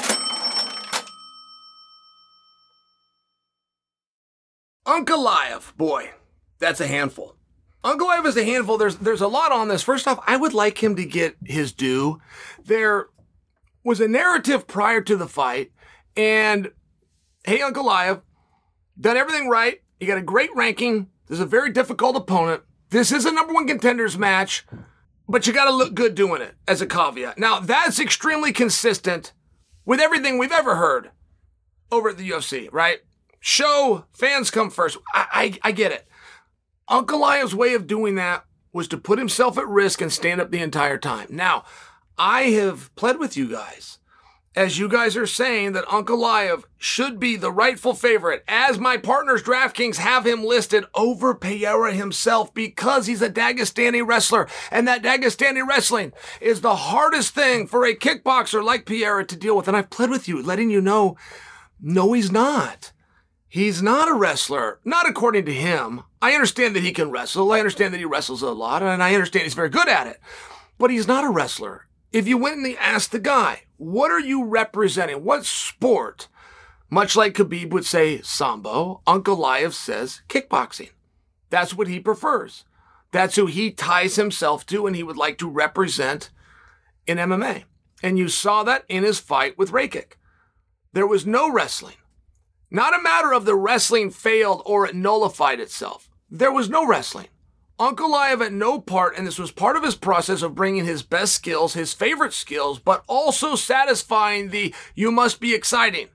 Ankalaev, boy, that's a handful. Ankalaev is a handful. There's there's a lot on this. First off, I would like him to get his due. There was a narrative prior to the fight, and hey, Ankalaev, done everything right. You got a great ranking. This is a very difficult opponent. This is a number one contenders match, but you got to look good doing it as a caveat. Now, that's extremely consistent with everything we've ever heard over at the U F C, right? Show, fans come first. I, I, I get it. Ankalaev's way of doing that was to put himself at risk and stand up the entire time. Now, I have pled with you guys, as you guys are saying that Ankalaev should be the rightful favorite, as my partners DraftKings have him listed over Pereira himself because he's a Dagestani wrestler, and that Dagestani wrestling is the hardest thing for a kickboxer like Pereira to deal with. And I've pled with you, letting you know, no, he's not. He's not a wrestler, not according to him. I understand that he can wrestle. I understand that he wrestles a lot, and I understand he's very good at it. But he's not a wrestler. If you went and asked the guy, what are you representing? What sport? Much like Khabib would say Sambo, Ankalaev says kickboxing. That's what he prefers. That's who he ties himself to, and he would like to represent in M M A. And you saw that in his fight with Rakic. There was no wrestling. Not a matter of the wrestling failed or it nullified itself. There was no wrestling. Ankalaev at no part, and this was part of his process of bringing his best skills, his favorite skills, but also satisfying the, you must be exciting.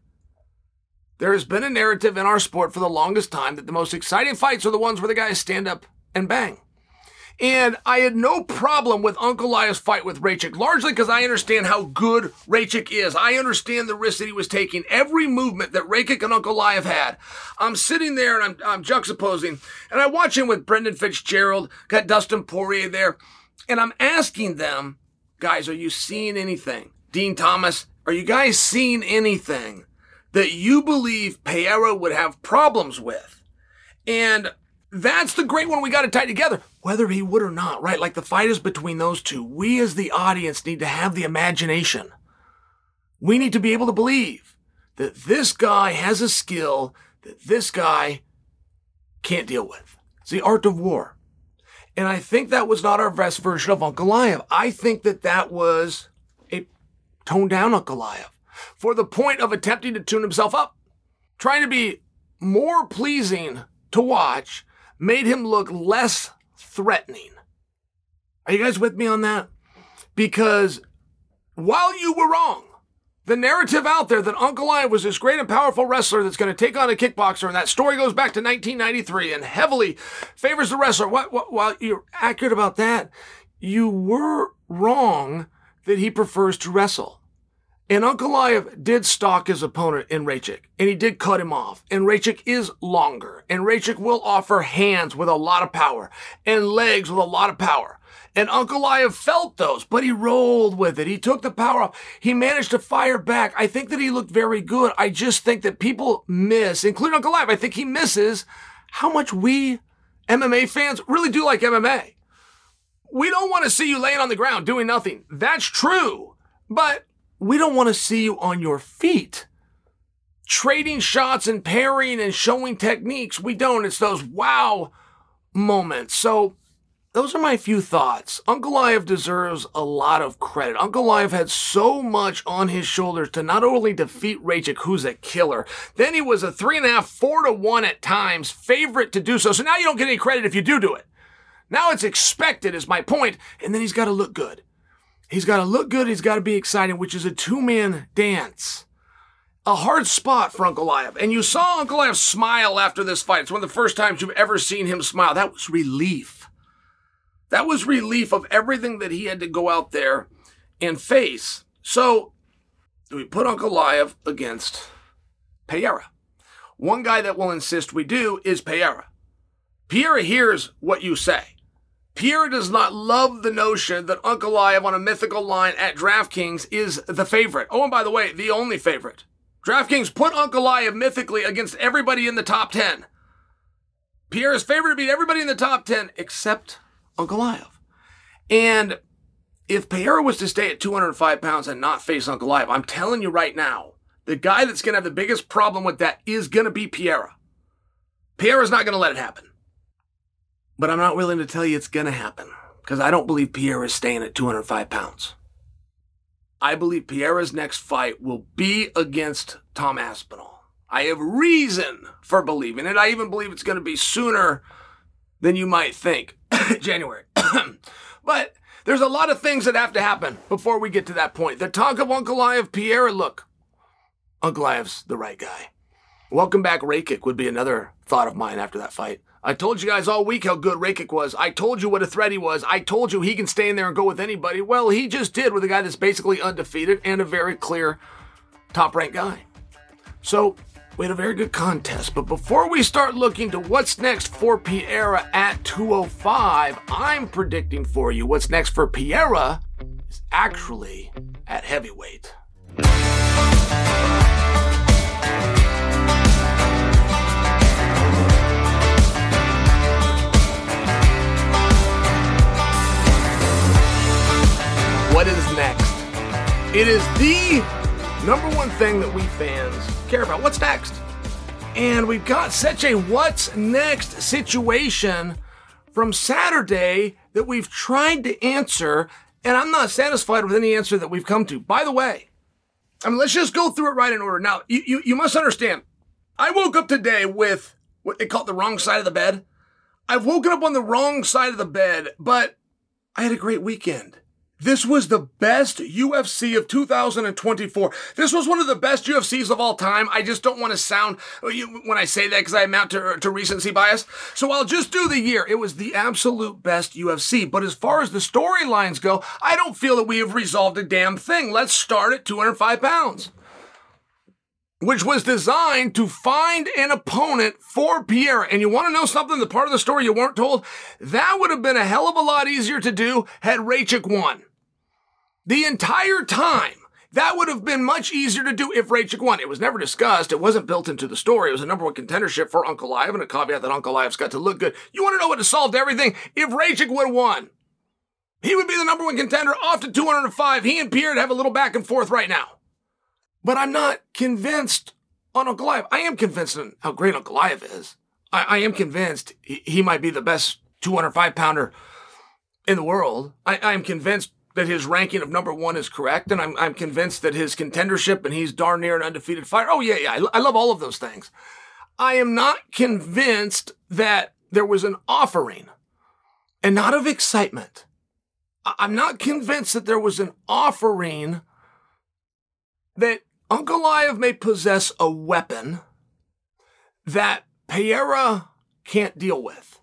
There has been a narrative in our sport for the longest time that the most exciting fights are the ones where the guys stand up and bang. And I had no problem with Ankalaev's fight with Rakic, largely because I understand how good Rakic is. I understand the risk that he was taking. Every movement that Rakic and Ankalaev had. I'm sitting there and I'm, I'm juxtaposing, and I watch him with Brendan Fitzgerald, got Dustin Poirier there, and I'm asking them, guys, are you seeing anything? Dean Thomas, are you guys seeing anything that you believe Pereira would have problems with? And that's the great one we got to tie together, whether he would or not, right? Like the fight is between those two. We as the audience need to have the imagination. We need to be able to believe that this guy has a skill that this guy can't deal with. It's the art of war. And I think that was not our best version of Ankalaev. I think that that was a toned down Ankalaev for the point of attempting to tune himself up, trying to be more pleasing to watch, made him look less threatening. Are you guys with me on that? Because while you were wrong, the narrative out there that Ankalaev was this great and powerful wrestler that's going to take on a kickboxer, and that story goes back to nineteen ninety-three and heavily favors the wrestler. What, what, while you're accurate about that, you were wrong that he prefers to wrestle. And Ankalaev did stalk his opponent in Rakic, and he did cut him off. And Rakic is longer, and Rakic will offer hands with a lot of power and legs with a lot of power. And Ankalaev felt those, but he rolled with it. He took the power off. He managed to fire back. I think that he looked very good. I just think that people miss, including Ankalaev, I think he misses how much we M M A fans really do like M M A. We don't want to see you laying on the ground doing nothing. That's true, but we don't want to see you on your feet, trading shots and parrying and showing techniques. We don't. It's those wow moments. So those are my few thoughts. Ankalaev deserves a lot of credit. Ankalaev had so much on his shoulders to not only defeat Rakic, who's a killer, then he was a three and a half, four to one at times favorite to do so. So now you don't get any credit if you do do it. Now it's expected is my point, and then he's got to look good. He's got to look good. He's got to be exciting, which is a two-man dance. A hard spot for Ankalaev. And you saw Ankalaev smile after this fight. It's one of the first times you've ever seen him smile. That was relief. That was relief of everything that he had to go out there and face. So we put Ankalaev against Pereira. One guy that will insist we do is Pereira. Pereira hears what you say. Pereira does not love the notion that Ankalaev on a mythical line at DraftKings is the favorite. Oh, and by the way, the only favorite. DraftKings put Ankalaev mythically against everybody in the top ten. Pereira's favorite to beat everybody in the top ten except Ankalaev. And if Pereira was to stay at two hundred five pounds and not face Ankalaev, I'm telling you right now, the guy that's going to have the biggest problem with that is going to be Pereira. Pereira's not going to let it happen. But I'm not willing to tell you it's going to happen because I don't believe Pereira is staying at two hundred five pounds. I believe Pereira's next fight will be against Tom Aspinall. I have reason for believing it. I even believe it's going to be sooner than you might think. January. But there's a lot of things that have to happen before we get to that point. The talk of Ankalaev, Pereira, look, Ankalaev's the right guy. Welcome back, Rakic would be another thought of mine after that fight. I told you guys all week how good Rakic was. I told you what a threat he was. I told you he can stay in there and go with anybody. Well, he just did with a guy that's basically undefeated and a very clear top-ranked guy. So we had a very good contest. But before we start looking to what's next for Pereira at two oh five, I'm predicting for you what's next for Pereira is actually at heavyweight. What is next? It is the number one thing that we fans care about. What's next? And we've got such a what's next situation from Saturday that we've tried to answer, and I'm not satisfied with any answer that we've come to. By the way, I mean, let's just go through it right in order. Now, you, you, you must understand, I woke up today with what they call the wrong side of the bed. I've woken up on the wrong side of the bed, but I had a great weekend. This was the best U F C of two thousand twenty-four. This was one of the best U F Cs of all time. I just don't want to sound, when I say that, because I amount to, to recency bias. So I'll just do the year. It was the absolute best U F C. But as far as the storylines go, I don't feel that we have resolved a damn thing. Let's start at two hundred five pounds, which was designed to find an opponent for Pereira. And you want to know something, the part of the story you weren't told? That would have been a hell of a lot easier to do had Rakic won. The entire time, that would have been much easier to do if Rakic won. It was never discussed. It wasn't built into the story. It was a number one contendership for Ankalaev and a caveat that Ankalaev's got to look good. You want to know what has solved everything? If Rakic would have won, he would be the number one contender off to two hundred five. He and Pereira have a little back and forth right now. But I'm not convinced on Ankalaev. I am convinced on how great Ankalaev is. I, I am convinced he, he might be the best two hundred five pounder in the world. I, I am convinced that his ranking of number one is correct, and I'm I'm convinced that his contendership and he's darn near an undefeated fighter. Oh, yeah, yeah, I, I love all of those things. I am not convinced that there was an offering, and not of excitement. I, I'm not convinced that there was an offering that Ankalaev may possess a weapon that Pereira can't deal with.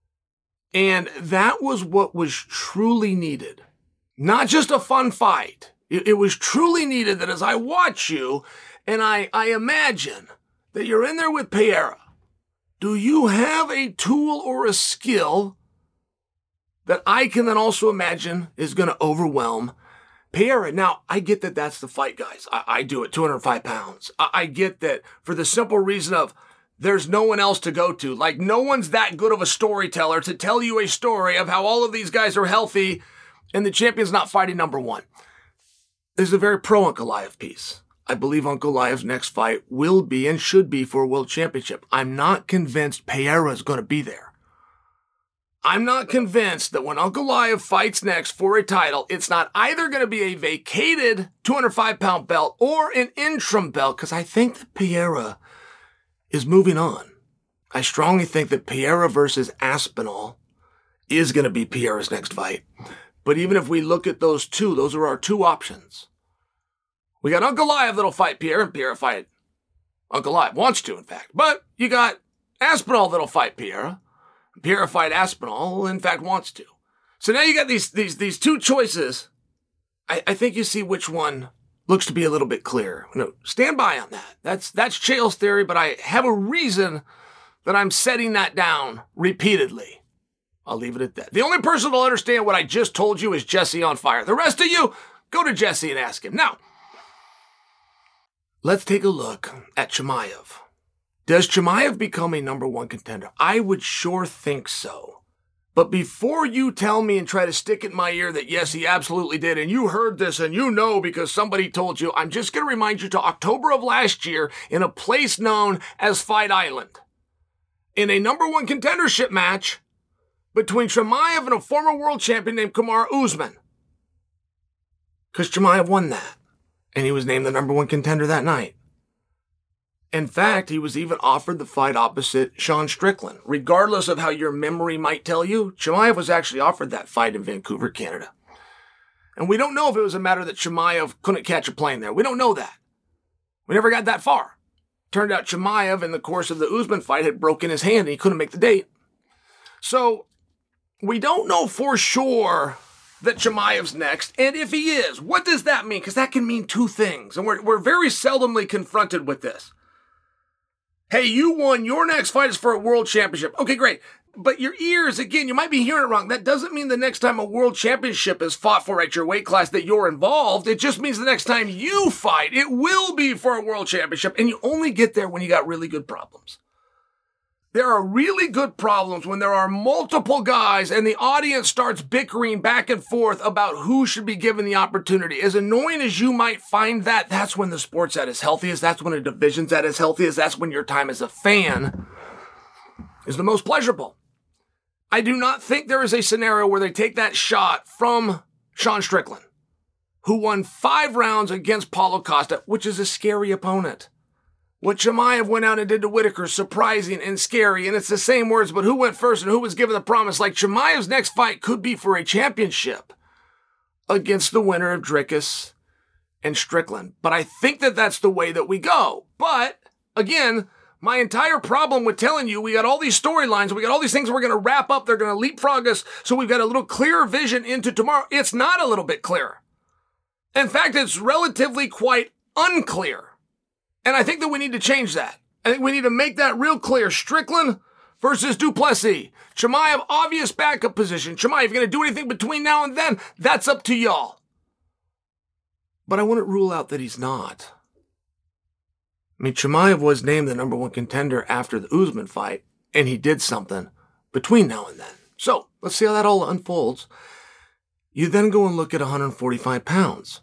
And that was what was truly needed. Not just a fun fight. It, it was truly needed that as I watch you and I, I imagine that you're in there with Pereira, do you have a tool or a skill that I can then also imagine is going to overwhelm Pereira? Now, I get that that's the fight, guys. I, I do it, two hundred five pounds. I, I get that for the simple reason of there's no one else to go to. Like, no one's that good of a storyteller to tell you a story of how all of these guys are healthy and the champion's not fighting number one. There's a very pro Ankalaev piece. I believe Ankalaev's next fight will be and should be for a world championship. I'm not convinced Pereira is going to be there. I'm not convinced that when Ankalaev fights next for a title, it's not either going to be a vacated two hundred five pound belt or an interim belt, because I think that Pereira is moving on. I strongly think that Pereira versus Aspinall is going to be Pereira's next fight. But even if we look at those two, those are our two options. We got Ankalaev that'll fight Pereira, and Pereira fight Ankalaev. Wants to, in fact. But you got Aspinall that'll fight Pereira. Pereira fight Aspinall, in fact, wants to. So now you got these these these two choices. I, I think you see which one looks to be a little bit clearer. No, stand by on that. That's that's Chael's theory, but I have a reason that I'm setting that down repeatedly. I'll leave it at that. The only person that'll understand what I just told you is Jesse on Fire. The rest of you, go to Jesse and ask him. Now, let's take a look at Chimaev. Does Chimaev become a number one contender? I would sure think so. But before you tell me and try to stick it in my ear that yes, he absolutely did, and you heard this and you know because somebody told you, I'm just going to remind you to October of last year in a place known as Fight Island. In a number one contendership match between Chimaev and a former world champion named Kamaru Usman. Because Chimaev won that, and he was named the number one contender that night. In fact, he was even offered the fight opposite Sean Strickland. Regardless of how your memory might tell you, Chimaev was actually offered that fight in Vancouver, Canada. And we don't know if it was a matter that Chimaev couldn't catch a plane there. We don't know that. We never got that far. Turned out Chimaev, in the course of the Usman fight, had broken his hand and he couldn't make the date. So, we don't know for sure that Chimaev's next, and if he is, what does that mean? Because that can mean two things, and we're, we're very seldomly confronted with this. Hey, you won. Your next fight is for a world championship. Okay, great. But your ears, again, you might be hearing it wrong. That doesn't mean the next time a world championship is fought for at your weight class that you're involved. It just means the next time you fight, it will be for a world championship. And you only get there when you got really good problems. There are really good problems when there are multiple guys and the audience starts bickering back and forth about who should be given the opportunity. As annoying as you might find that, that's when the sport's at its healthiest. That's when a division's at its healthiest. That's when your time as a fan is the most pleasurable. I do not think there is a scenario where they take that shot from Sean Strickland, who won five rounds against Paulo Costa, which is a scary opponent. What Chimaev went out and did to Whitaker, surprising and scary, and it's the same words, but who went first and who was given the promise? Like Chimaev's next fight could be for a championship against the winner of Dricus and Strickland. But I think that that's the way that we go. But, again, my entire problem with telling you we got all these storylines, we got all these things we're going to wrap up, they're going to leapfrog us, so we've got a little clearer vision into tomorrow. It's not a little bit clearer. In fact, it's relatively quite unclear. And I think that we need to change that. I think we need to make that real clear. Strickland versus Duplessis. Chimaev, obvious backup position. Chimaev, if you're going to do anything between now and then, that's up to y'all. But I wouldn't rule out that he's not. I mean, Chimaev was named the number one contender after the Usman fight, and he did something between now and then. So, let's see how that all unfolds. You then go and look at one hundred forty-five pounds.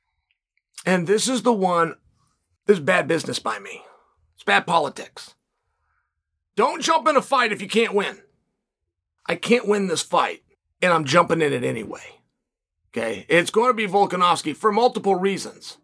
And this is the one... This is bad business by me. It's bad politics. Don't jump in a fight if you can't win. I can't win this fight, and I'm jumping in it anyway. Okay? It's going to be Volkanovski for multiple reasons.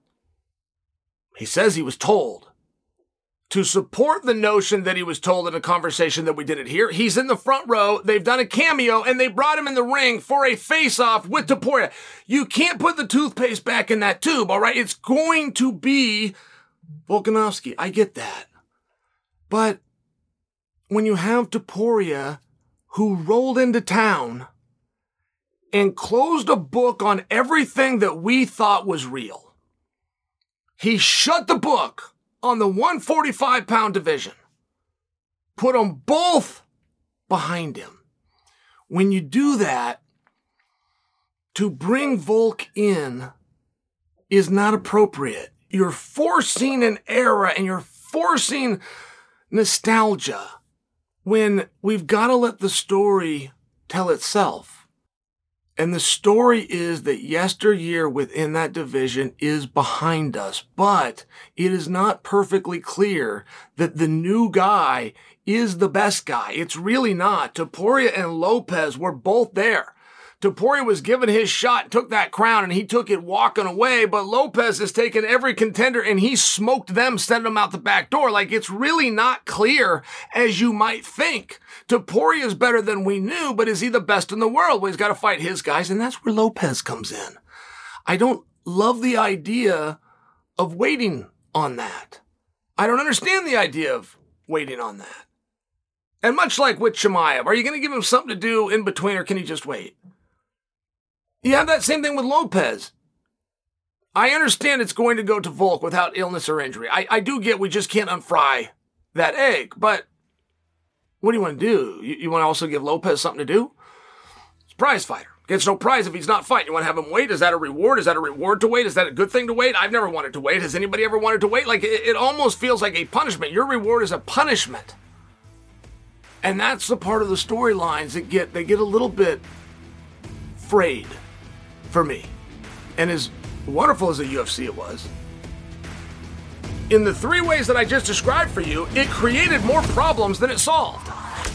He says he was told. To support the notion that he was told in a conversation that we didn't hear, he's in the front row, they've done a cameo, and they brought him in the ring for a face-off with Topuria. You can't put the toothpaste back in that tube, all right? It's going to be Volkanovski, I get that. But when you have Topuria, who rolled into town and closed a book on everything that we thought was real, he shut the book on the one forty-five pound division, put them both behind him. When you do that, to bring Volk in is not appropriate. You're forcing an era and you're forcing nostalgia when we've got to let the story tell itself. And the story is that yesteryear within that division is behind us, but it is not perfectly clear that the new guy is the best guy. It's really not. Topuria and Lopez were both there. Topuria was given his shot, took that crown, and he took it walking away, but Lopez has taken every contender and he smoked them, sent them out the back door. Like, it's really not clear as you might think. Topuria is better than we knew, but is he the best in the world? Well, he's got to fight his guys, and that's where Lopez comes in. I don't love the idea of waiting on that. I don't understand the idea of waiting on that. And much like with Chimaev, are you going to give him something to do in between, or can he just wait? You have that same thing with Lopez. I understand it's going to go to Volk without illness or injury. I, I do get we just can't unfry that egg, but what do you want to do? You, you want to also give Lopez something to do? He's a prize fighter. Gets no prize if he's not fighting. You want to have him wait? Is that a reward? Is that a reward to wait? Is that a good thing to wait? I've never wanted to wait. Has anybody ever wanted to wait? Like, it, it almost feels like a punishment. Your reward is a punishment. And that's the part of the storylines that get, they get a little bit frayed for me. And as wonderful as the U F C it was, in the three ways that I just described for you, it created more problems than it solved.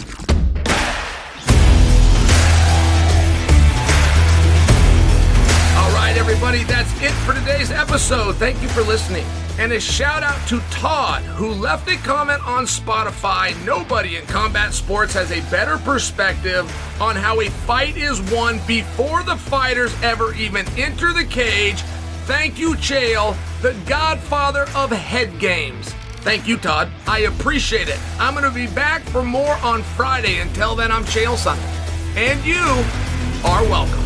All right, everybody, that's it for today's episode. Thank you for listening. And a shout out to Todd, who left a comment on Spotify. Nobody in combat sports has a better perspective on how a fight is won before the fighters ever even enter the cage. Thank you, Chael, the godfather of head games. Thank you, Todd. I appreciate it. I'm going to be back for more on Friday. Until then, I'm Chael Sonnen. And you are welcome.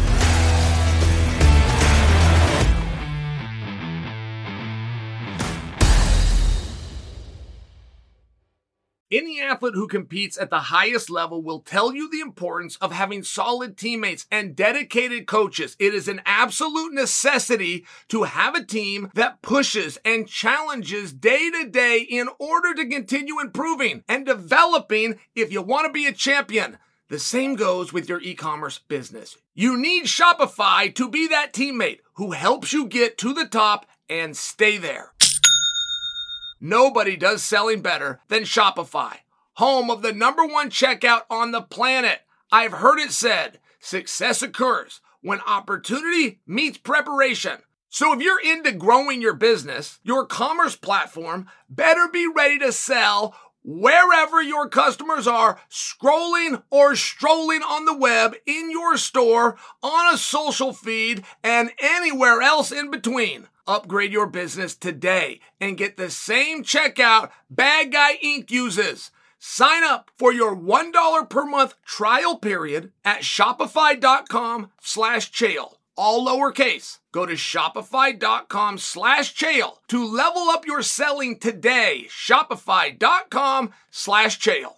Any athlete who competes at the highest level will tell you the importance of having solid teammates and dedicated coaches. It is an absolute necessity to have a team that pushes and challenges day to day in order to continue improving and developing if you want to be a champion. The same goes with your e-commerce business. You need Shopify to be that teammate who helps you get to the top and stay there. Nobody does selling better than Shopify, home of the number one checkout on the planet. I've heard it said, success occurs when opportunity meets preparation. So if you're into growing your business, your commerce platform better be ready to sell wherever your customers are, scrolling or strolling on the web, in your store, on a social feed, and anywhere else in between. Upgrade your business today and get the same checkout Bad Guy Incorporated uses. Sign up for your one dollar per month trial period at shopify.com slash Chael. All lowercase. Go to shopify.com slash Chael to level up your selling today. Shopify.com slash Chael.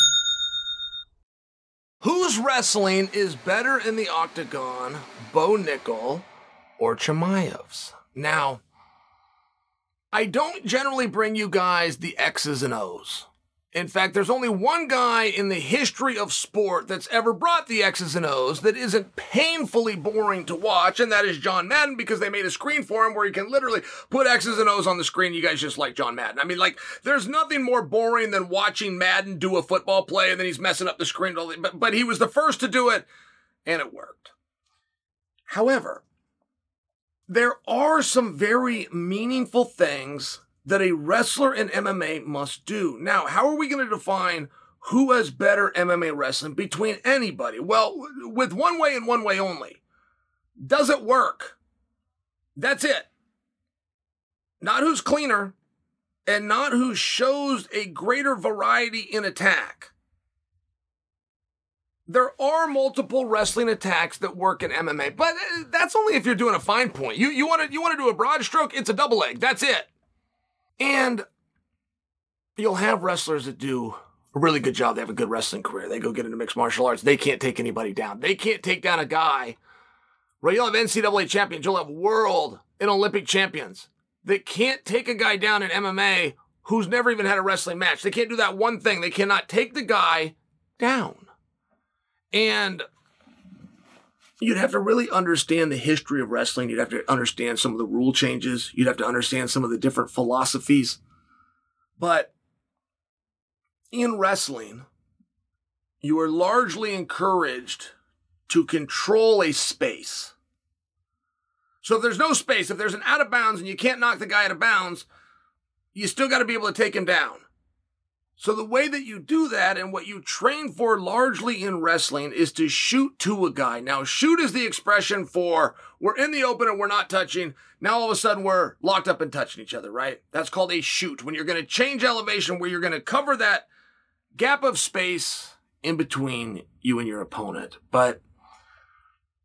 Whose wrestling is better in the octagon, Bo Nickel or Chimaev's? Now, I don't generally bring you guys the X's and O's. In fact, there's only one guy in the history of sport that's ever brought the X's and O's that isn't painfully boring to watch, and that is John Madden, because they made a screen for him where you can literally put X's and O's on the screen. You guys just like John Madden. I mean, like, there's nothing more boring than watching Madden do a football play and then he's messing up the screen. But, but he was the first to do it, and it worked. However, there are some very meaningful things that a wrestler in M M A must do. Now, how are we going to define who has better M M A wrestling between anybody? Well, with one way and one way only. Does it work? That's it. Not who's cleaner, and not who shows a greater variety in attack. There are multiple wrestling attacks that work in M M A, but that's only if you're doing a fine point. You you want to you want to do a broad stroke, it's a double leg. That's it. And you'll have wrestlers that do a really good job. They have a good wrestling career. They go get into mixed martial arts. They can't take anybody down. They can't take down a guy. Right? You'll have N C double A champions. You'll have world and Olympic champions that can't take a guy down in M M A who's never even had a wrestling match. They can't do that one thing. They cannot take the guy down. And you'd have to really understand the history of wrestling. You'd have to understand some of the rule changes. You'd have to understand some of the different philosophies. But in wrestling, you are largely encouraged to control a space. So if there's no space, if there's an out of bounds and you can't knock the guy out of bounds, you still got to be able to take him down. So the way that you do that and what you train for largely in wrestling is to shoot to a guy. Now, shoot is the expression for we're in the open and we're not touching. Now, all of a sudden, we're locked up and touching each other, right? That's called a shoot. When you're going to change elevation, where you're going to cover that gap of space in between you and your opponent. But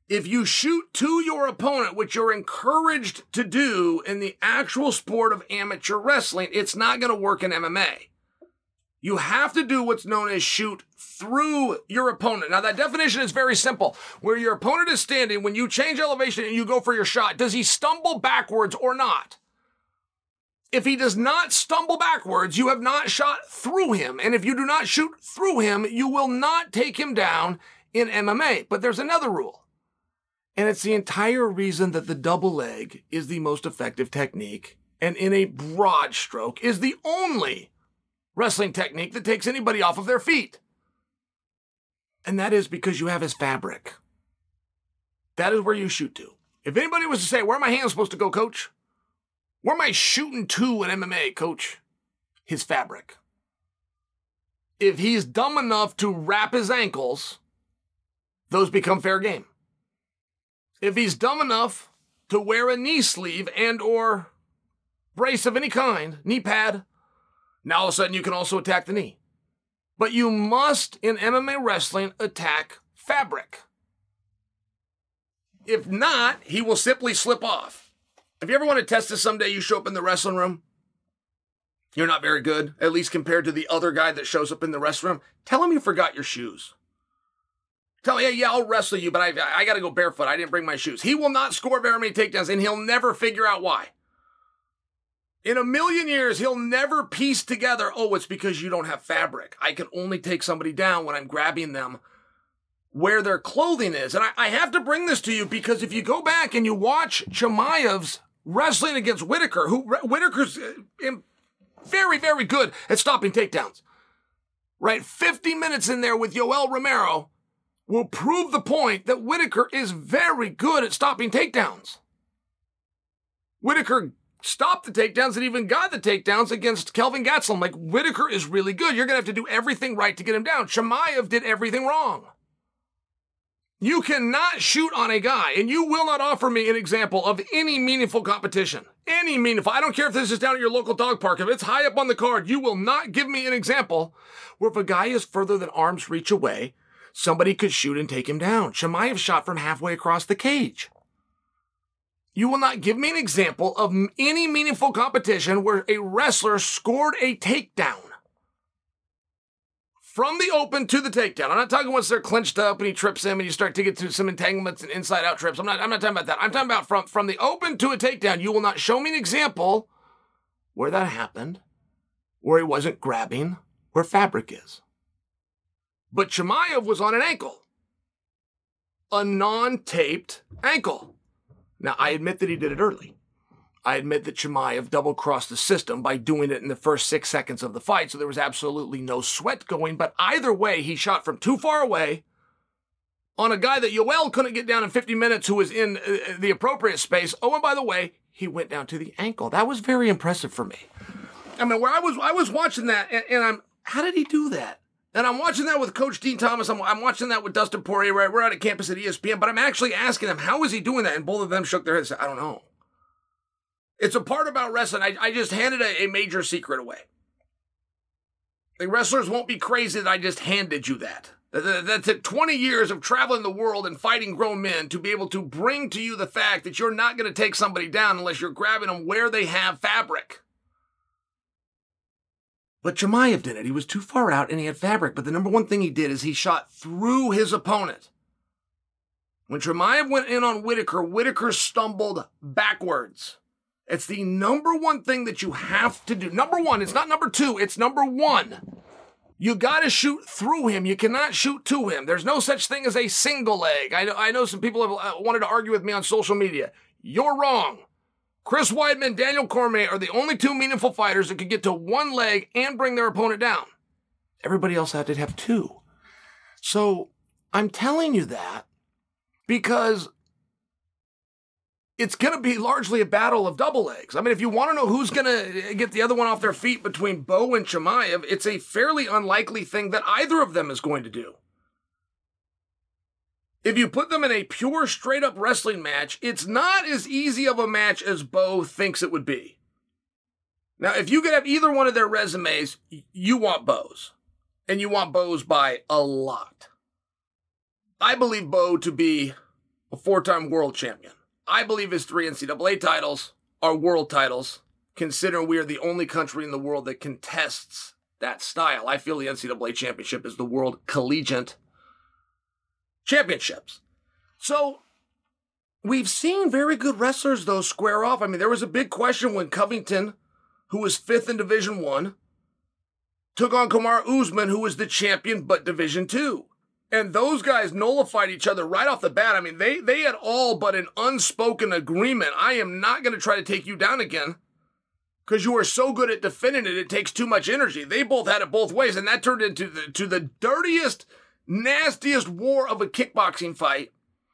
If you shoot to your opponent, which you're encouraged to do in the actual sport of amateur wrestling, it's not going to work in M M A. You have to do what's known as shoot through your opponent. Now, that definition is very simple. Where your opponent is standing, when you change elevation and you go for your shot, does he stumble backwards or not? If he does not stumble backwards, you have not shot through him. And if you do not shoot through him, you will not take him down in M M A. But there's another rule. And it's the entire reason that the double leg is the most effective technique, and in a broad stroke is the only wrestling technique that takes anybody off of their feet. And that is because you have his fabric. That is where you shoot to. If anybody was to say, where are my hands supposed to go, coach? Where am I shooting to in M M A, coach? His fabric. If he's dumb enough to wrap his ankles, those become fair game. If he's dumb enough to wear a knee sleeve and or brace of any kind, knee pad, now all of a sudden you can also attack the knee. But you must, in M M A wrestling, attack fabric. If not, he will simply slip off. If you ever want to test this someday, you show up in the wrestling room, you're not very good, at least compared to the other guy that shows up in the wrestling room, tell him you forgot your shoes. Tell me, yeah, yeah, I'll wrestle you, but I, I got to go barefoot. I didn't bring my shoes. He will not score very many takedowns, and he'll never figure out why. In a million years, he'll never piece together, oh, it's because you don't have fabric. I can only take somebody down when I'm grabbing them where their clothing is. And I, I have to bring this to you because if you go back and you watch Chimaev's wrestling against Whitaker, who Whitaker's very, very good at stopping takedowns, right? fifty minutes in there with Yoel Romero will prove the point that Whitaker is very good at stopping takedowns. Whitaker stopped the takedowns and even got the takedowns against Kelvin Gastelum. Like, Whitaker is really good. You're going to have to do everything right to get him down. Chimaev did everything wrong. You cannot shoot on a guy, and you will not offer me an example of any meaningful competition. Any meaningful. I don't care if this is down at your local dog park. If it's high up on the card, you will not give me an example where if a guy is further than arm's reach away, somebody could shoot and take him down. Chimaev shot from halfway across the cage. You will not give me an example of any meaningful competition where a wrestler scored a takedown. From the open to the takedown. I'm not talking once they're clinched up and he trips him and you start to get to some entanglements and inside-out trips. I'm not, I'm not talking about that. I'm talking about from, from the open to a takedown. You will not show me an example where that happened, where he wasn't grabbing where fabric is. But Chimaev was on an ankle. A non-taped ankle. Now, I admit that he did it early. I admit that Chimaev double-crossed the system by doing it in the first six seconds of the fight, so there was absolutely no sweat going. But either way, he shot from too far away on a guy that Yoel couldn't get down in fifty minutes who was in uh, the appropriate space. Oh, and by the way, he went down to the ankle. That was very impressive for me. I mean, where I was I was watching that, and, and I'm, how did he do that? And I'm watching that with Coach Dean Thomas. I'm, I'm watching that with Dustin Poirier. Right? We're out at campus at E S P N, but I'm actually asking them, how is he doing that? And both of them shook their heads and said, I don't know. It's a part about wrestling. I, I just handed a, a major secret away. The wrestlers won't be crazy that I just handed you that. That, that took twenty years of traveling the world and fighting grown men to be able to bring to you the fact that you're not going to take somebody down unless you're grabbing them where they have fabric. But Chimaev did it. He was too far out and he had fabric. But the number one thing he did is he shot through his opponent. When Chimaev went in on Whitaker, Whitaker stumbled backwards. It's the number one thing that you have to do. Number one, it's not number two, it's number one. You got to shoot through him. You cannot shoot to him. There's no such thing as a single leg. I know, I know some people have wanted to argue with me on social media. You're wrong. Chris Weidman, Daniel Cormier are the only two meaningful fighters that could get to one leg and bring their opponent down. Everybody else had to have two. So I'm telling you that because it's going to be largely a battle of double legs. I mean, if you want to know who's going to get the other one off their feet between Bo and Chimaev, it's a fairly unlikely thing that either of them is going to do. If you put them in a pure, straight-up wrestling match, it's not as easy of a match as Bo thinks it would be. Now, if you could have either one of their resumes, you want Bo's. And you want Bo's by a lot. I believe Bo to be a four-time world champion. I believe his three N C double A titles are world titles, considering we are the only country in the world that contests that style. I feel the N C double A championship is the world collegiate championships. So we've seen very good wrestlers, though, square off. I mean, there was a big question when Covington, who was fifth in Division One, took on Kamaru Usman, who was the champion but Division Two. And those guys nullified each other right off the bat. I mean, they, they had all but an unspoken agreement. I am not going to try to take you down again because you are so good at defending it, it takes too much energy. They both had it both ways, and that turned into the, to the dirtiest, nastiest war of a kickboxing fight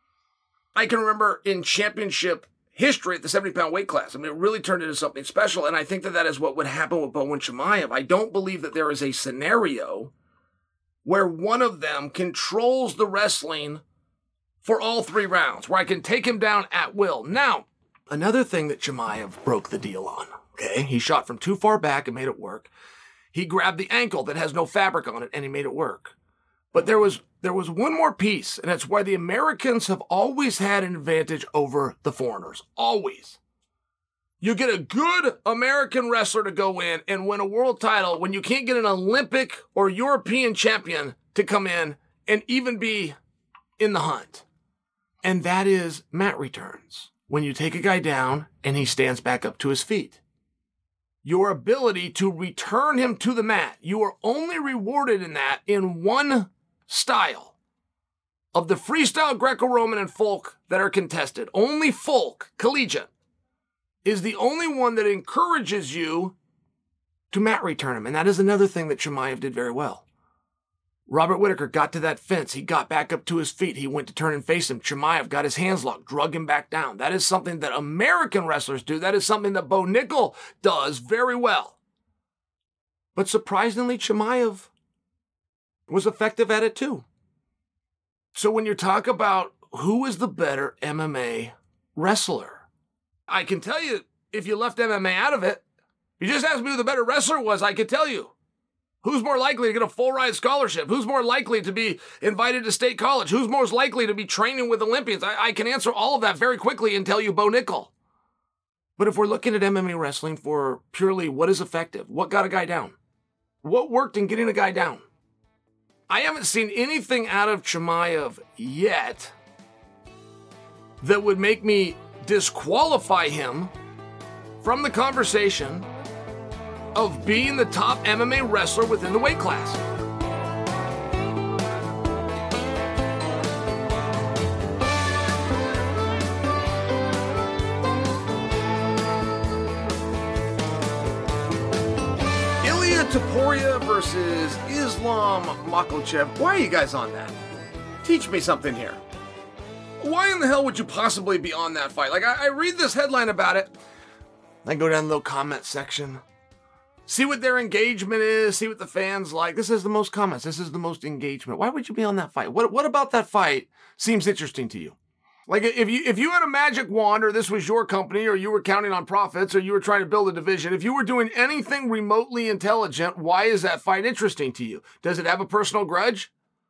I can remember in championship history at the seventy-pound weight class. I mean, it really turned into something special, and I think that that is what would happen with Bowen Chimaev. I don't believe that there is a scenario where one of them controls the wrestling for all three rounds, where I can take him down at will. Now, another thing that Chimaev broke the deal on, okay? He shot from too far back and made it work. He grabbed the ankle that has no fabric on it, and he made it work. But there was there was one more piece, and it's why the Americans have always had an advantage over the foreigners. Always. You get a good American wrestler to go in and win a world title when you can't get an Olympic or European champion to come in and even be in the hunt. And that is mat returns. When you take a guy down and he stands back up to his feet. Your ability to return him to the mat. You are only rewarded in that in one style of the freestyle Greco-Roman and folk that are contested. Only folk, collegiate, is the only one that encourages you to mat return him. And that is another thing that Chimaev did very well. Robert Whittaker got to that fence. He got back up to his feet. He went to turn and face him. Chimaev got his hands locked, drug him back down. That is something that American wrestlers do. That is something that Bo Nickel does very well. But surprisingly, Chimaev was effective at it too. So when you talk about who is the better M M A wrestler, I can tell you, if you left M M A out of it, you just asked me who the better wrestler was, I could tell you. Who's more likely to get a full ride scholarship? Who's more likely to be invited to state college? Who's most likely to be training with Olympians? I, I can answer all of that very quickly and tell you Bo Nickel. But if we're looking at M M A wrestling for purely what is effective, what got a guy down? What worked in getting a guy down? I haven't seen anything out of Chimaev yet that would make me disqualify him from the conversation of being the top M M A wrestler within the weight class. Ilia Topuria versus Islam Makhachev. Why are you guys on that? Teach me something here. Why in the hell would you possibly be on that fight? Like, I, I read this headline about it. I go down the little comment section. See what their engagement is. See what the fans like. This is the most comments. This is the most engagement. Why would you be on that fight? What, what about that fight seems interesting to you? Like, if you if you had a magic wand, or this was your company, or you were counting on profits, or you were trying to build a division, if you were doing anything remotely intelligent, why is that fight interesting to you? Does it have a personal grudge?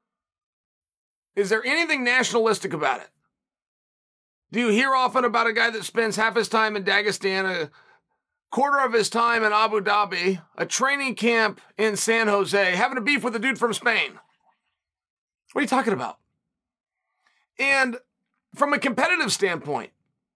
Is there anything nationalistic about it? Do you hear often about a guy that spends half his time in Dagestan, a quarter of his time in Abu Dhabi, a training camp in San Jose, having a beef with a dude from Spain? What are you talking about? And from a competitive standpoint,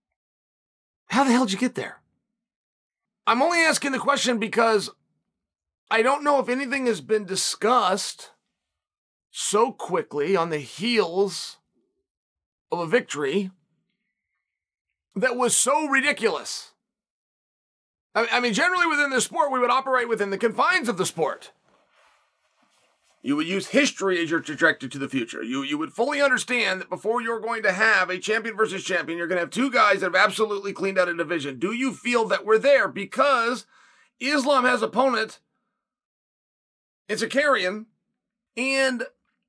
how the hell did you get there? I'm only asking the question because I don't know if anything has been discussed so quickly on the heels of a victory that was so ridiculous. I mean, generally within the sport, we would operate within the confines of the sport. You would use history as your trajectory to the future. You you would fully understand that before you're going to have a champion versus champion, you're going to have two guys that have absolutely cleaned out a division. Do you feel that we're there? Because Islam has opponent, it's a Zakarian, and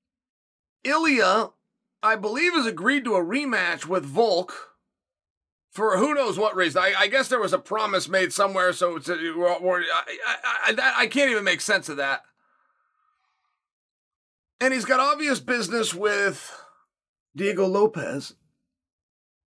Ilia, I believe, has agreed to a rematch with Volk. For who knows what reason. I, I guess there was a promise made somewhere, so it's a, I, I, I, that, I can't even make sense of that. And he's got obvious business with Diego Lopez.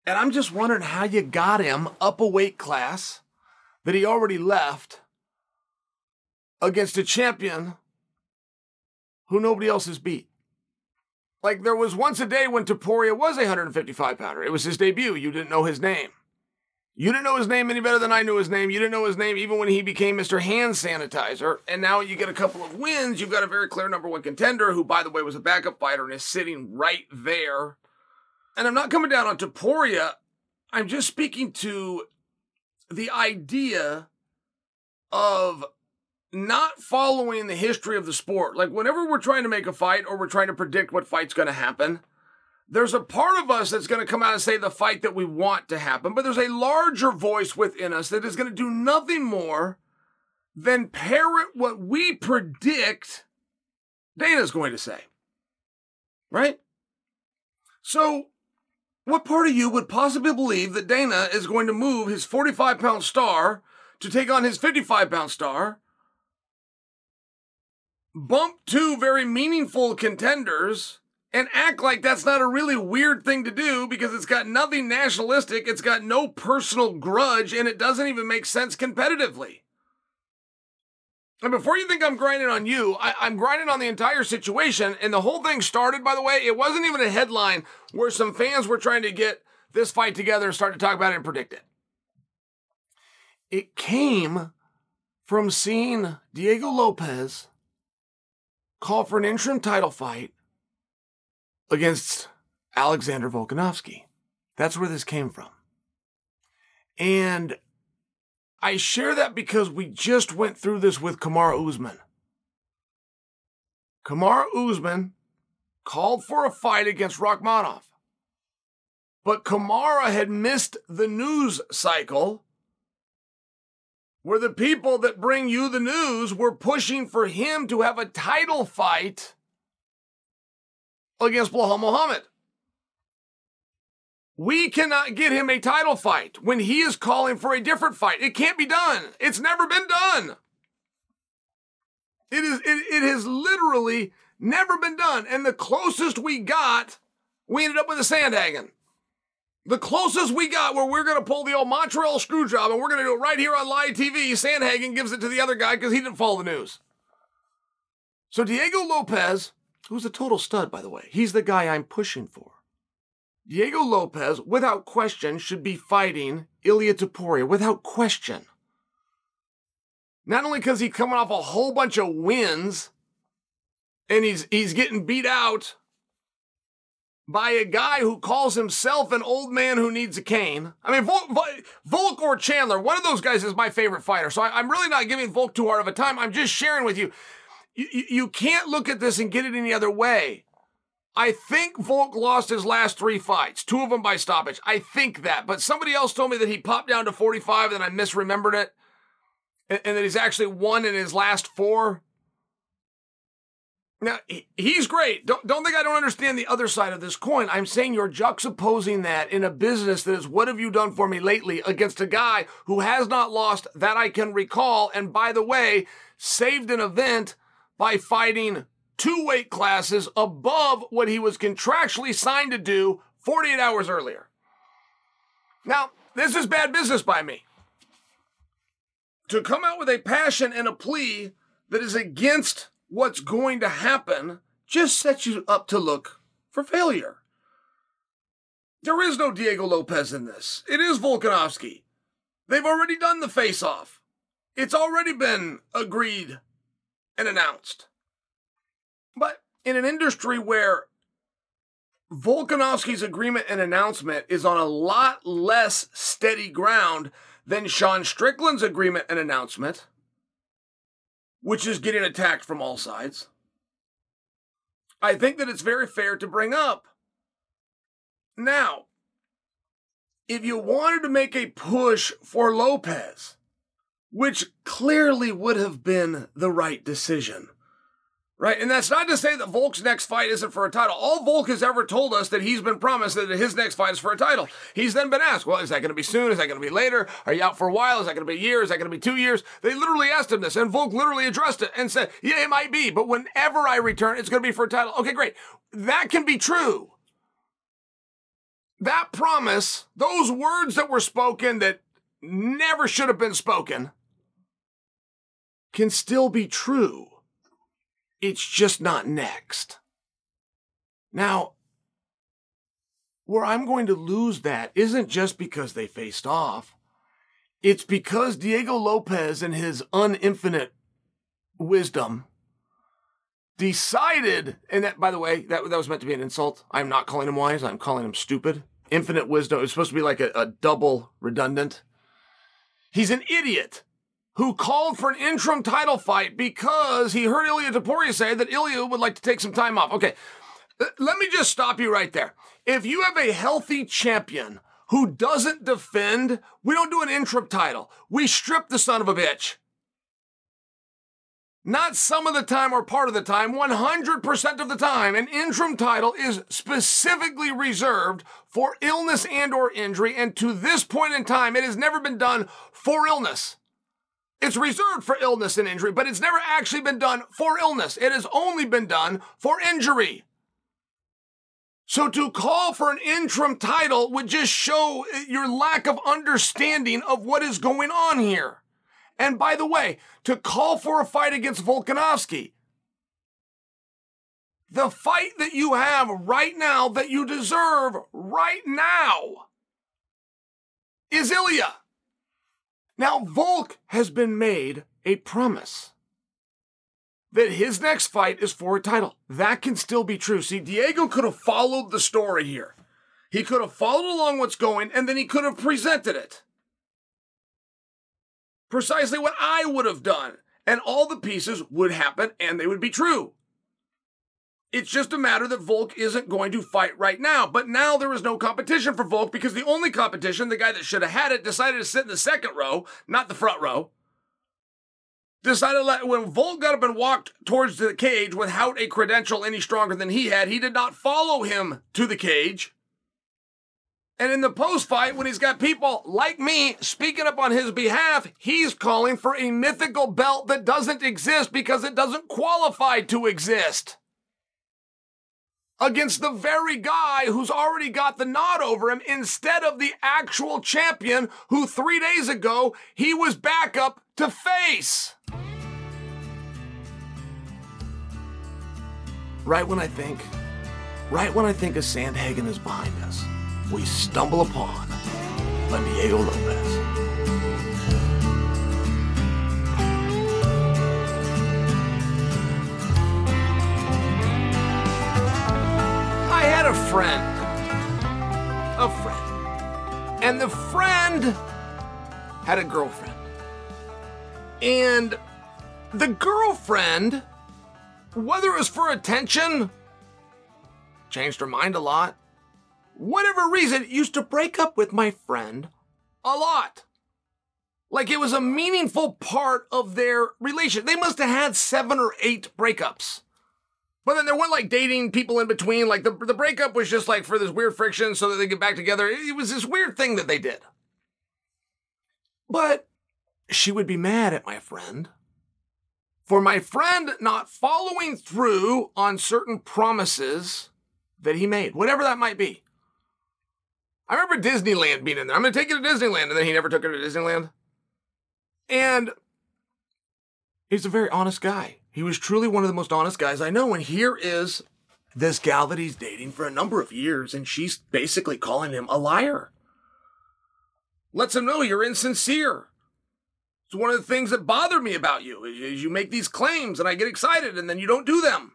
And I'm just wondering how you got him up a weight class that he already left against a champion who nobody else has beat. Like, there was once a day when Topuria was a one fifty-five pounder. It was his debut. You didn't know his name. You didn't know his name any better than I knew his name. You didn't know his name even when he became Mister Hand Sanitizer. And now you get a couple of wins. You've got a very clear number one contender who, by the way, was a backup fighter and is sitting right there. And I'm not coming down on Topuria. I'm just speaking to the idea of not following the history of the sport. Like, whenever we're trying to make a fight or we're trying to predict what fight's going to happen, there's a part of us that's going to come out and say the fight that we want to happen, but there's a larger voice within us that is going to do nothing more than parrot what we predict Dana's going to say. Right? So, what part of you would possibly believe that Dana is going to move his forty-five pound star to take on his fifty-five pound star, bump two very meaningful contenders, and act like that's not a really weird thing to do because it's got nothing nationalistic, it's got no personal grudge, and it doesn't even make sense competitively? And before you think I'm grinding on you, I, I'm grinding on the entire situation. And the whole thing started, by the way, it wasn't even a headline where some fans were trying to get this fight together and start to talk about it and predict it. It came from seeing Diego Lopez call for an interim title fight against Alexander Volkanovski. That's where this came from. And I share that because we just went through this with Kamaru Usman. Kamaru Usman called for a fight against Rakhmonov. But Kamaru had missed the news cycle where the people that bring you the news were pushing for him to have a title fight against Belal Muhammad. We cannot get him a title fight when he is calling for a different fight. It can't be done. It's never been done. It is. It, it has literally never been done. And the closest we got, we ended up with a Sandhagen. The closest we got where we're going to pull the old Montreal screw job and we're going to do it right here on live T V, Sandhagen gives it to the other guy because he didn't follow the news. So Diego Lopez, who's a total stud, by the way, he's the guy I'm pushing for. Diego Lopez, without question, should be fighting Ilia Topuria, without question. Not only because he's coming off a whole bunch of wins, and he's he's getting beat out by a guy who calls himself an old man who needs a cane. I mean, Volk, Volk or Chandler, one of those guys is my favorite fighter, so I, I'm really not giving Volk too hard of a time. I'm just sharing with you. You, you. You can't look at this and get it any other way. I think Volk lost his last three fights, two of them by stoppage. I think that. But somebody else told me that he popped down to forty-five and I misremembered it. And, and that he's actually won in his last four. Now, he, he's great. Don't, don't think I don't understand the other side of this coin. I'm saying you're juxtaposing that in a business that is, what have you done for me lately, against a guy who has not lost that I can recall. And by the way, saved an event by fighting two weight classes above what he was contractually signed to do forty-eight hours earlier. Now, this is bad business by me. To come out with a passion and a plea that is against what's going to happen just sets you up to look for failure. There is no Diego Lopez in this. It is Volkanovski. They've already done the face-off. It's already been agreed and announced. But in an industry where Volkanovski's agreement and announcement is on a lot less steady ground than Sean Strickland's agreement and announcement, which is getting attacked from all sides, I think that it's very fair to bring up. Now, if you wanted to make a push for Lopez, which clearly would have been the right decision, right? And that's not to say that Volk's next fight isn't for a title. All Volk has ever told us that he's been promised that his next fight is for a title. He's then been asked, well, is that going to be soon? Is that going to be later? Are you out for a while? Is that going to be a year? Is that going to be two years? They literally asked him this, and Volk literally addressed it and said, yeah, it might be, but whenever I return, it's going to be for a title. Okay, great. That can be true. that promise, those words that were spoken that never should have been spoken, can still be true. It's just not next. Now, where I'm going to lose that isn't just because they faced off. It's because Diego Lopez, in his uninfinite wisdom, decided, and that, by the way, that, that was meant to be an insult. I'm not calling him wise. I'm calling him stupid. Infinite wisdom is supposed to be like a, a double redundant. He's an idiot who called for an interim title fight because he heard Ilia Topuria say that Ilia would like to take some time off. Okay, let me just stop you right there. If you have a healthy champion who doesn't defend, we don't do an interim title. We strip the son of a bitch. Not some of the time or part of the time, one hundred percent of the time, an interim title is specifically reserved for illness and or injury, and to this point in time, it has never been done for illness. It's reserved for illness and injury, but it's never actually been done for illness. It has only been done for injury. So to call for an interim title would just show your lack of understanding of what is going on here. And by the way, to call for a fight against Volkanovski, the fight that you have right now, that you deserve right now, is Ilia. Now, Volk has been made a promise that his next fight is for a title. That can still be true. See, Diego could have followed the story here. He could have followed along what's going, and then he could have presented it. Precisely what I would have done. And all the pieces would happen, and they would be true. It's just a matter that Volk isn't going to fight right now. But now there is no competition for Volk because the only competition, the guy that should have had it, decided to sit in the second row, not the front row. Decided to let, when Volk got up and walked towards the cage without a credential any stronger than he had, he did not follow him to the cage. And in the post-fight, when he's got people like me speaking up on his behalf, he's calling for a mythical belt that doesn't exist because it doesn't qualify to exist. Against the very guy who's already got the nod over him instead of the actual champion who three days ago he was back up to face. Right when I think, right when I think a Sandhagen is behind us, we stumble upon a Diego Lopez. I had a friend, a friend, and the friend had a girlfriend. And the girlfriend, whether it was for attention, changed her mind a lot, whatever reason, used to break up with my friend a lot. Like it was a meaningful part of their relation. They must have had seven or eight breakups. But then there weren't like dating people in between. Like the, the breakup was just like for this weird friction so that they get back together. It was this weird thing that they did. But she would be mad at my friend for my friend not following through on certain promises that he made, whatever that might be. I remember Disneyland being in there. I'm going to take you to Disneyland. And then he never took her to Disneyland. And he's a very honest guy. He was truly one of the most honest guys I know. And here is this gal that he's dating for a number of years. And she's basically calling him a liar. Lets him know you're insincere. It's one of the things that bother me about you is you make these claims and I get excited and then you don't do them.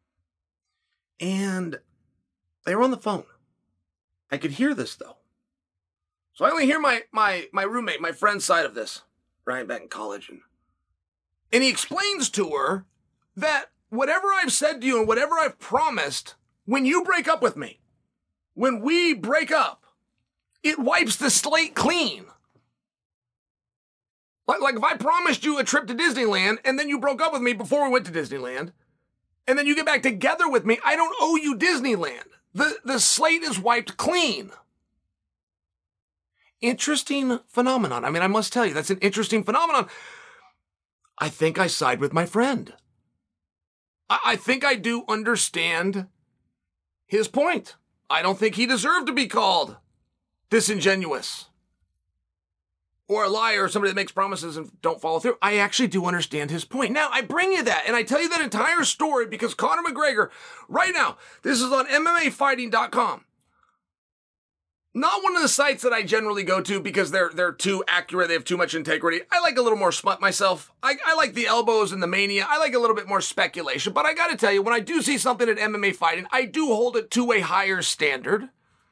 And they were on the phone. I could hear this, though. So I only hear my my my roommate, my friend's side of this, right, back in college. And, and he explains to her that whatever I've said to you and whatever I've promised, when you break up with me, when we break up, it wipes the slate clean. Like, like if I promised you a trip to Disneyland and then you broke up with me before we went to Disneyland, and then you get back together with me, I don't owe you Disneyland. The, the slate is wiped clean. Interesting phenomenon. I mean, I must tell you, that's an interesting phenomenon. I think I side with my friend. I, I think I do understand his point. I don't think he deserved to be called disingenuous or a liar or somebody that makes promises and don't follow through. I actually do understand his point. Now, I bring you that, and I tell you that entire story because Conor McGregor, right now, this is on M M A fighting dot com. Not one of the sites that I generally go to because they're they're too accurate. They have too much integrity. I like a little more smut myself. I, I like the elbows and the mania. I like a little bit more speculation. But I got to tell you, when I do see something at M M A Fighting, I do hold it to a higher standard.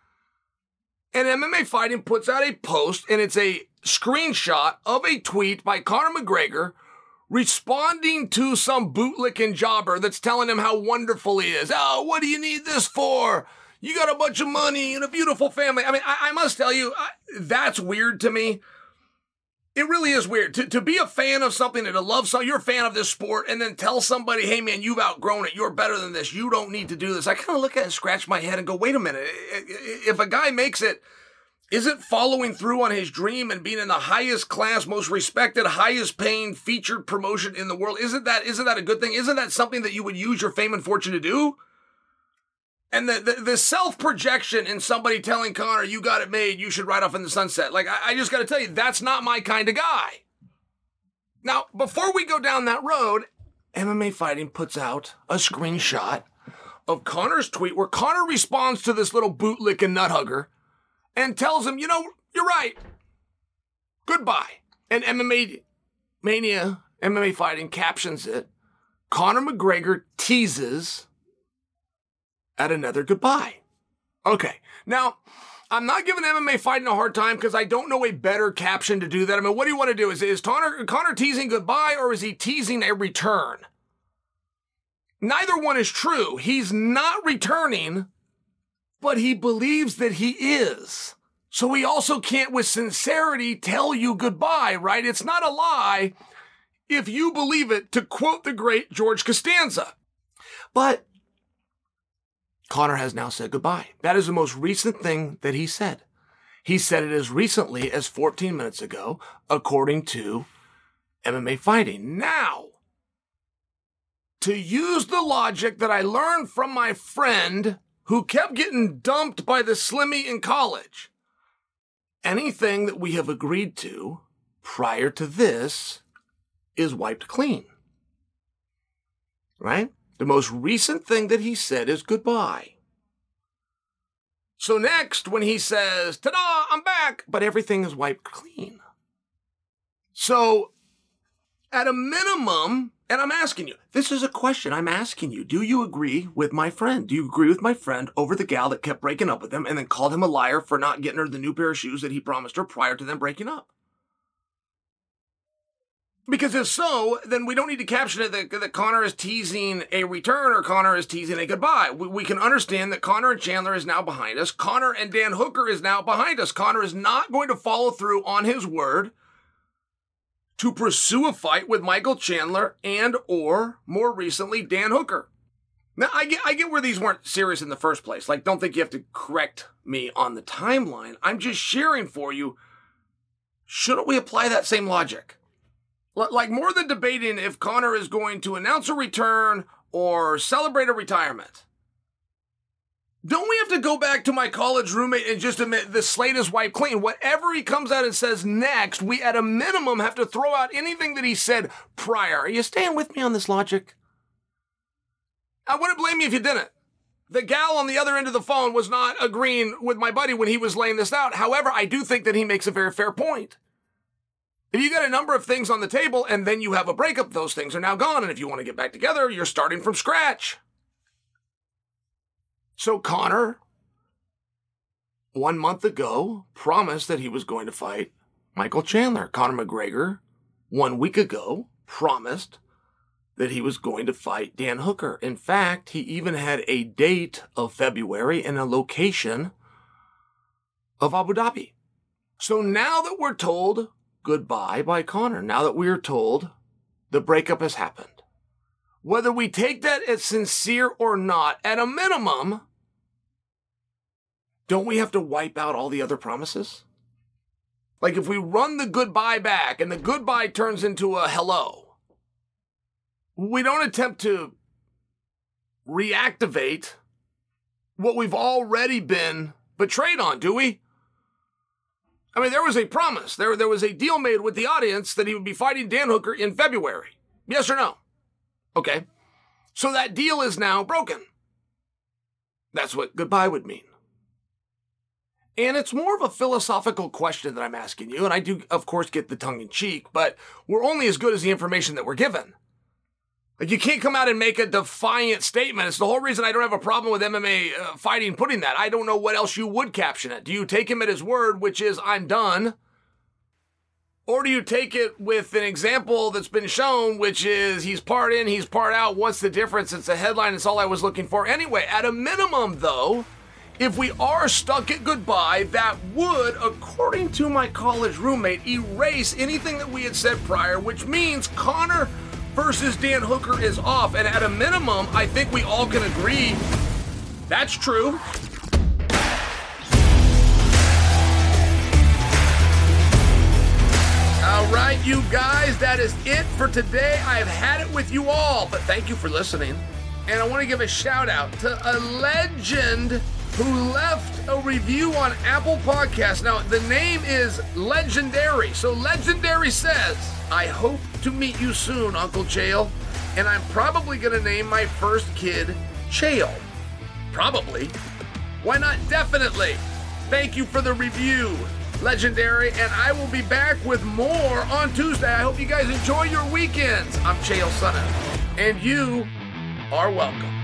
And M M A Fighting puts out a post, and it's a screenshot of a tweet by Conor McGregor responding to some bootlicking jobber that's telling him how wonderful he is. Oh, what do you need this for? You got a bunch of money and a beautiful family. I mean, I, I must tell you, I, that's weird to me. It really is weird. To, to be a fan of something and to love something, you're a fan of this sport, and then tell somebody, hey man, you've outgrown it. You're better than this. You don't need to do this. I kind of look at it and scratch my head and go, wait a minute. If a guy makes it, isn't following through on his dream and being in the highest class, most respected, highest paying featured promotion in the world, isn't that, isn't that a good thing? Isn't that something that you would use your fame and fortune to do? And the, the, the self-projection in somebody telling Conor, you got it made, you should ride off in the sunset. Like, I, I just got to tell you, that's not my kind of guy. Now, before we go down that road, M M A Fighting puts out a screenshot of Conor's tweet where Conor responds to this little bootlicking nut hugger and tells him, you know, you're right. Goodbye. And M M A Mania, M M A Fighting captions it. Conor McGregor teases at another goodbye. Okay. Now, I'm not giving M M A Fighting a hard time because I don't know a better caption to do that. I mean, what do you want to do? Is, is Conor, Conor teasing goodbye or is he teasing a return? Neither one is true. He's not returning, but he believes that he is. So he also can't with sincerity tell you goodbye, right? It's not a lie if you believe it, to quote the great George Costanza. But Conor has now said goodbye. That is the most recent thing that he said. He said it as recently as fourteen minutes ago, according to M M A Fighting. Now, to use the logic that I learned from my friend who kept getting dumped by the Slimmy in college, anything that we have agreed to prior to this is wiped clean. Right? The most recent thing that he said is goodbye. So next, when he says, ta-da, I'm back, but everything is wiped clean. So, at a minimum, and I'm asking you, this is a question I'm asking you. Do you agree with my friend? Do you agree with my friend over the gal that kept breaking up with him and then called him a liar for not getting her the new pair of shoes that he promised her prior to them breaking up? Because if so, then we don't need to caption it that, that Conor is teasing a return or Conor is teasing a goodbye. We, we can understand that Conor and Chandler is now behind us. Conor and Dan Hooker is now behind us. Conor is not going to follow through on his word to pursue a fight with Michael Chandler and or, more recently, Dan Hooker. Now, I get, I get where these weren't serious in the first place. Like, don't think you have to correct me on the timeline. I'm just sharing for you, shouldn't we apply that same logic? Like, more than debating if Conor is going to announce a return or celebrate a retirement. Don't we have to go back to my college roommate and just admit the slate is wiped clean? Whatever he comes out and says next, we at a minimum have to throw out anything that he said prior. Are you staying with me on this logic? I wouldn't blame you if you didn't. The gal on the other end of the phone was not agreeing with my buddy when he was laying this out. However, I do think that he makes a very fair point. If you got a number of things on the table and then you have a breakup, those things are now gone. And if you want to get back together, you're starting from scratch. So Conor, one month ago, promised that he was going to fight Michael Chandler. Conor McGregor, one week ago, promised that he was going to fight Dan Hooker. In fact, he even had a date of February and a location of Abu Dhabi. So now that we're told goodbye by Conor, now that we're told the breakup has happened, whether we take that as sincere or not, at a minimum, don't we have to wipe out all the other promises? Like if we run the goodbye back and the goodbye turns into a hello, we don't attempt to reactivate what we've already been betrayed on, do we? I mean, there was a promise. There, there was a deal made with the audience that he would be fighting Dan Hooker in February. Yes or no? Okay. So that deal is now broken. That's what goodbye would mean. And it's more of a philosophical question that I'm asking you. And I do, of course, get the tongue in cheek, but we're only as good as the information that we're given. Like, you can't come out and make a defiant statement. It's the whole reason I don't have a problem with M M A uh, fighting putting that. I don't know what else you would caption it. Do you take him at his word, which is, I'm done? Or do you take it with an example that's been shown, which is, he's part in, he's part out. What's the difference? It's a headline. It's all I was looking for. Anyway, at a minimum, though, if we are stuck at goodbye, that would, according to my college roommate, erase anything that we had said prior, which means Conor versus Dan Hooker is off. And at a minimum, I think we all can agree that's true. All right, you guys, that is it for today. I have had it with you all, but thank you for listening. And I want to give a shout out to a legend who left a review on Apple Podcasts. Now, the name is Legendary. So Legendary says, I hope to meet you soon, Uncle Chael. And I'm probably going to name my first kid Chael. Probably. Why not definitely? Thank you for the review, Legendary. And I will be back with more on Tuesday. I hope you guys enjoy your weekends. I'm Chael Sonnen, and you are welcome.